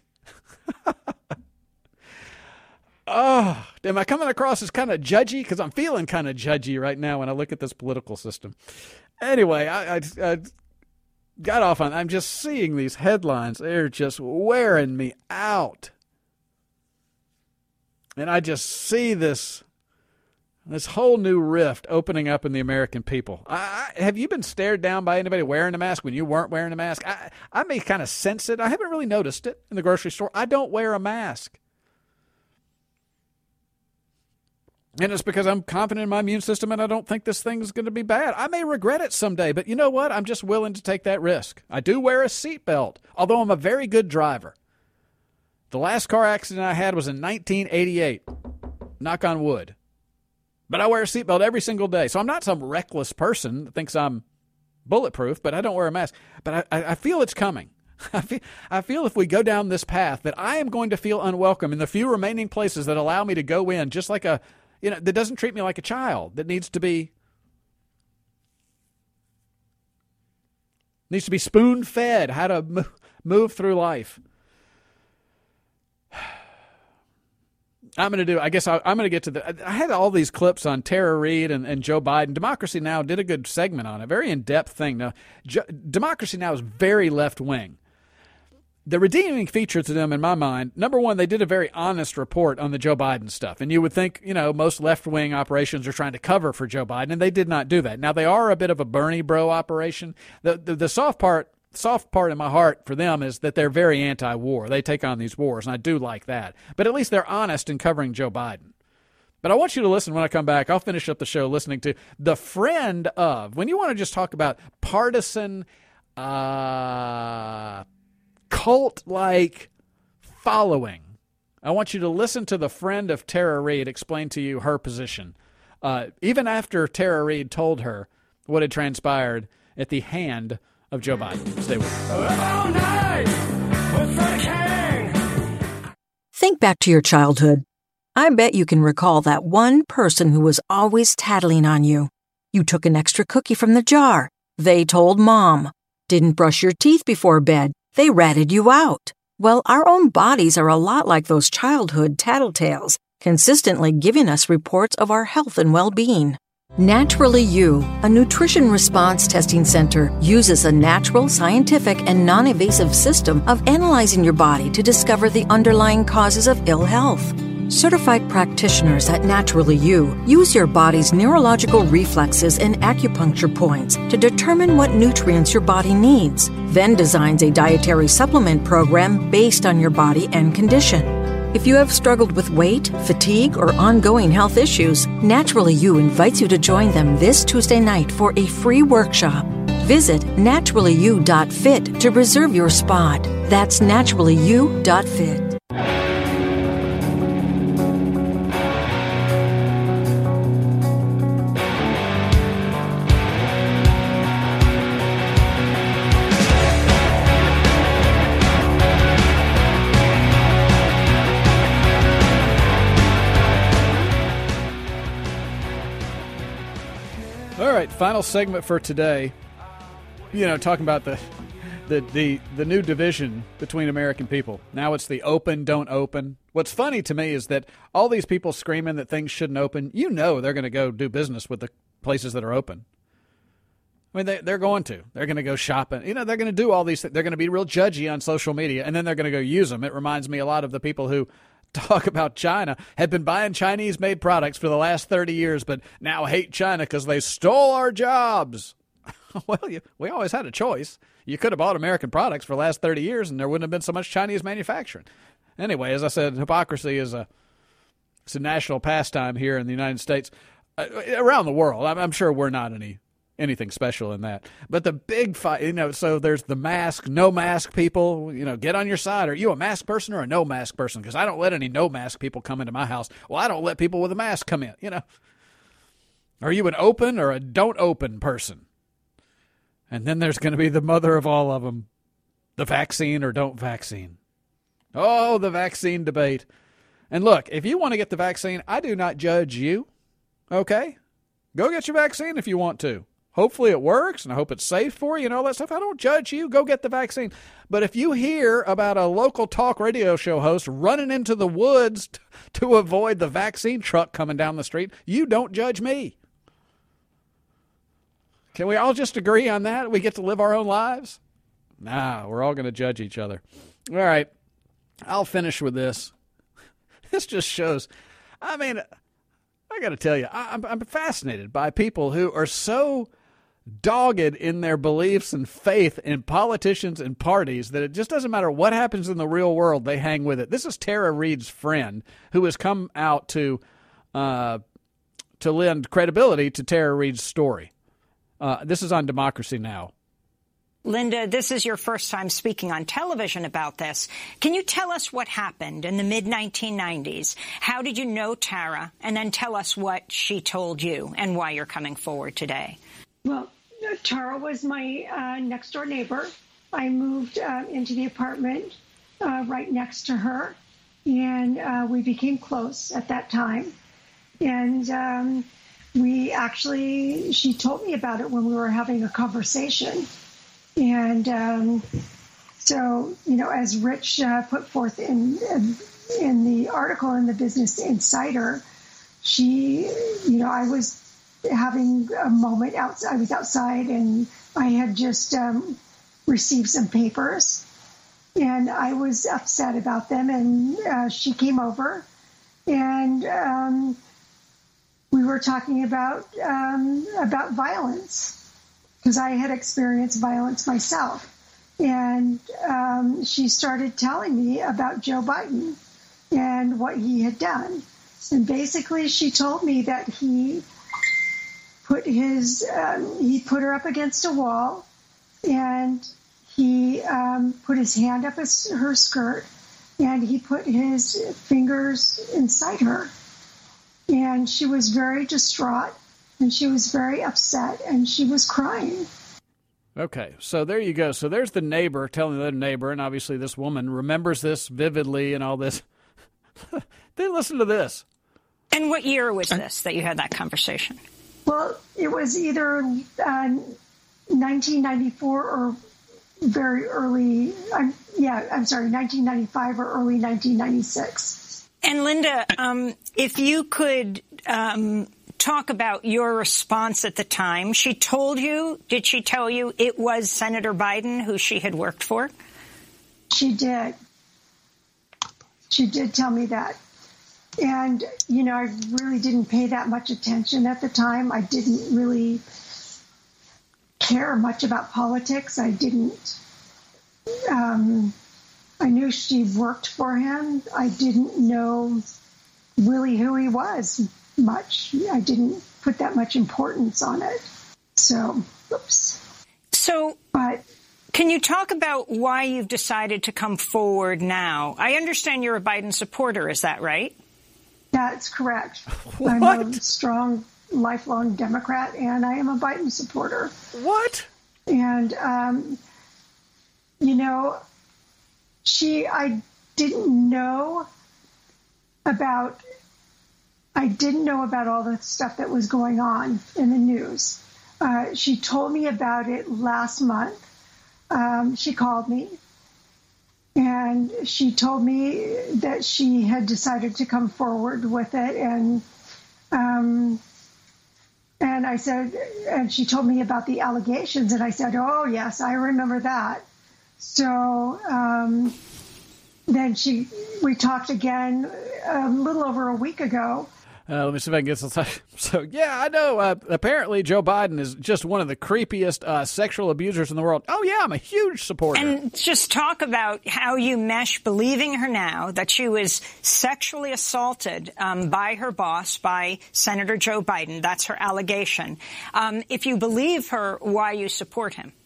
Oh, am I coming across as kind of judgy? Because I'm feeling kind of judgy right now when I look at this political system. Anyway, I got off on, I'm just seeing these headlines. They're just wearing me out. And I just see this whole new rift opening up in the American people. Have you been stared down by anybody wearing a mask when you weren't wearing a mask? I may kind of sense it. I haven't really noticed it in the grocery store. I don't wear a mask. And it's because I'm confident in my immune system and I don't think this thing is going to be bad. I may regret it someday, but you know what? I'm just willing to take that risk. I do wear a seatbelt, although I'm a very good driver. The last car accident I had was in 1988. Knock on wood. But I wear a seatbelt every single day. So I'm not some reckless person that thinks I'm bulletproof, but I don't wear a mask. But I feel it's coming. I feel if we go down this path that I am going to feel unwelcome in the few remaining places that allow me to go in just like that doesn't treat me like a child, that needs to be spoon-fed how to move through life. I'm going to get to I had all these clips on Tara Reid and Joe Biden. Democracy Now! Did a good segment on it. Very in-depth thing. Now, Democracy Now! Is very left-wing. The redeeming feature to them, in my mind, number one, they did a very honest report on the Joe Biden stuff. And you would think, most left-wing operations are trying to cover for Joe Biden, and they did not do that. Now, they are a bit of a Bernie bro operation. The soft part in my heart for them is that they're very anti-war. They take on these wars, and I do like that. But at least they're honest in covering Joe Biden. But I want you to listen when I come back. I'll finish up the show listening to the friend of, when you want to just talk about partisan, cult-like following, I want you to listen to the friend of Tara Reid explain to you her position. Even after Tara Reid told her what had transpired at the hand of Joe Biden. Stay with me. All night with the king. Think back to your childhood. I bet you can recall that one person who was always tattling on you. You took an extra cookie from the jar. They told Mom. Didn't brush your teeth before bed. They ratted you out. Well, our own bodies are a lot like those childhood tattletales, consistently giving us reports of our health and well-being. Naturally You, a nutrition response testing center, uses a natural, scientific, and non-invasive system of analyzing your body to discover the underlying causes of ill health. Certified practitioners at Naturally You use your body's neurological reflexes and acupuncture points to determine what nutrients your body needs, then designs a dietary supplement program based on your body and condition. If you have struggled with weight, fatigue, or ongoing health issues, Naturally You invites you to join them this Tuesday night for a free workshop. Visit naturallyu.fit to reserve your spot. That's naturallyu.fit. All right, final segment for today. You know, talking about the new division between American people. Now it's the open, don't open. What's funny to me is that all these people screaming that things shouldn't open, you know they're going to go do business with the places that are open. I mean, they're going to. They're going to go shopping. You know, they're going to do all these things. They're going to be real judgy on social media, and then they're going to go use them. It reminds me a lot of the people who talk about China, have been buying Chinese-made products for the last 30 years, but now hate China because they stole our jobs. Well, we always had a choice. You could have bought American products for the last 30 years, and there wouldn't have been so much Chinese manufacturing. Anyway, as I said, hypocrisy is it's a national pastime here in the United States. Around the world, I'm sure we're not anything special in that. But the big fight, you know, so there's the mask, no mask people, you know, get on your side. Are you a mask person or a no mask person? Because I don't let any no mask people come into my house. Well, I don't let people with a mask come in, you know. Are you an open or a don't open person? And then there's going to be the mother of all of them, the vaccine or don't vaccine. Oh, the vaccine debate. And look, if you want to get the vaccine, I do not judge you, okay? Go get your vaccine if you want to. Hopefully it works, and I hope it's safe for you and all that stuff. I don't judge you. Go get the vaccine. But if you hear about a local talk radio show host running into the woods to avoid the vaccine truck coming down the street, you don't judge me. Can we all just agree on that? We get to live our own lives? Nah, we're all going to judge each other. All right, I'll finish with this. This just shows, I mean, I got to tell you, I'm fascinated by people who are so dogged in their beliefs and faith in politicians and parties that it just doesn't matter what happens in the real world, they hang with it. This is Tara Reade's friend who has come out to lend credibility to Tara Reade's story. This is on Democracy Now! Linda, this is your first time speaking on television about this. Can you tell us what happened in the mid-1990s? How did you know Tara? And then tell us what she told you and why you're coming forward today. Well, Tara was my next-door neighbor. I moved into the apartment right next to her, and we became close at that time. And she told me about it when we were having a conversation. And so, you know, as Rich put forth in the article in the Business Insider, I was having a moment out. I was outside and I had just received some papers, and I was upset about them. And she came over, and we were talking about violence, because I had experienced violence myself. And she started telling me about Joe Biden and what he had done. And basically she told me that he put her up against a wall, and he put his hand up her skirt, and he put his fingers inside her. And she was very distraught, and she was very upset, and she was crying. Okay, so there you go. So there's the neighbor telling the other neighbor, and obviously this woman remembers this vividly and all this. Then listen to this. And what year was this that you had that conversation? Well, it was either 1994 or very early, 1995 or early 1996. And Linda, if you could talk about your response at the time. Did she tell you it was Senator Biden who she had worked for? She did. She did tell me that. And, I really didn't pay that much attention at the time. I didn't really care much about politics. I didn't. I knew she worked for him. I didn't know really who he was much. I didn't put that much importance on it. So, oops. But can you talk about why you've decided to come forward now? I understand you're a Biden supporter. Is that right? That's correct. What? I'm a strong, lifelong Democrat, and I am a Biden supporter. What? And, I didn't know about all the stuff that was going on in the news. She told me about it last month. She called me, and she told me that she had decided to come forward with it. And I said, and she told me about the allegations, and I said, oh, yes, I remember that. So then we talked again a little over a week ago. Let me see if I can get some. So, yeah, I know. Apparently, Joe Biden is just one of the creepiest sexual abusers in the world. Oh, yeah, I'm a huge supporter. And just talk about how you mesh believing her now that she was sexually assaulted by her boss, by Senator Joe Biden. That's her allegation. If you believe her, why you support him?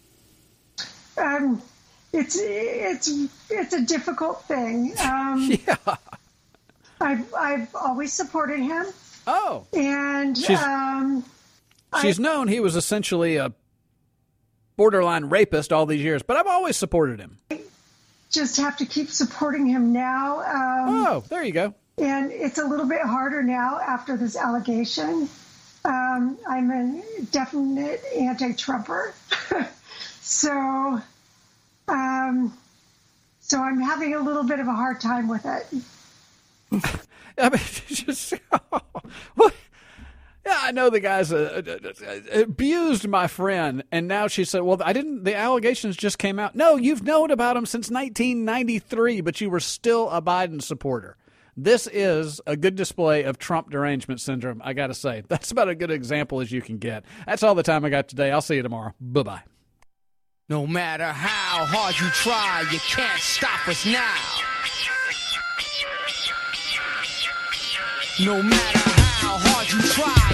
It's a difficult thing. Yeah. I've always supported him. Oh. And she's known he was essentially a borderline rapist all these years, but I've always supported him. I just have to keep supporting him now. Oh, there you go. And it's a little bit harder now after this allegation. I'm a definite anti-Trumper. So I'm having a little bit of a hard time with it. I mean, just, yeah, I know the guy's abused my friend, and now she said, well, the allegations just came out. No, you've known about him since 1993, but you were still a Biden supporter. This is a good display of Trump derangement syndrome, I got to say. That's about a good example as you can get. That's all the time I got today. I'll see you tomorrow. Bye-bye. No matter how hard you try, you can't stop us now. No matter how hard you try.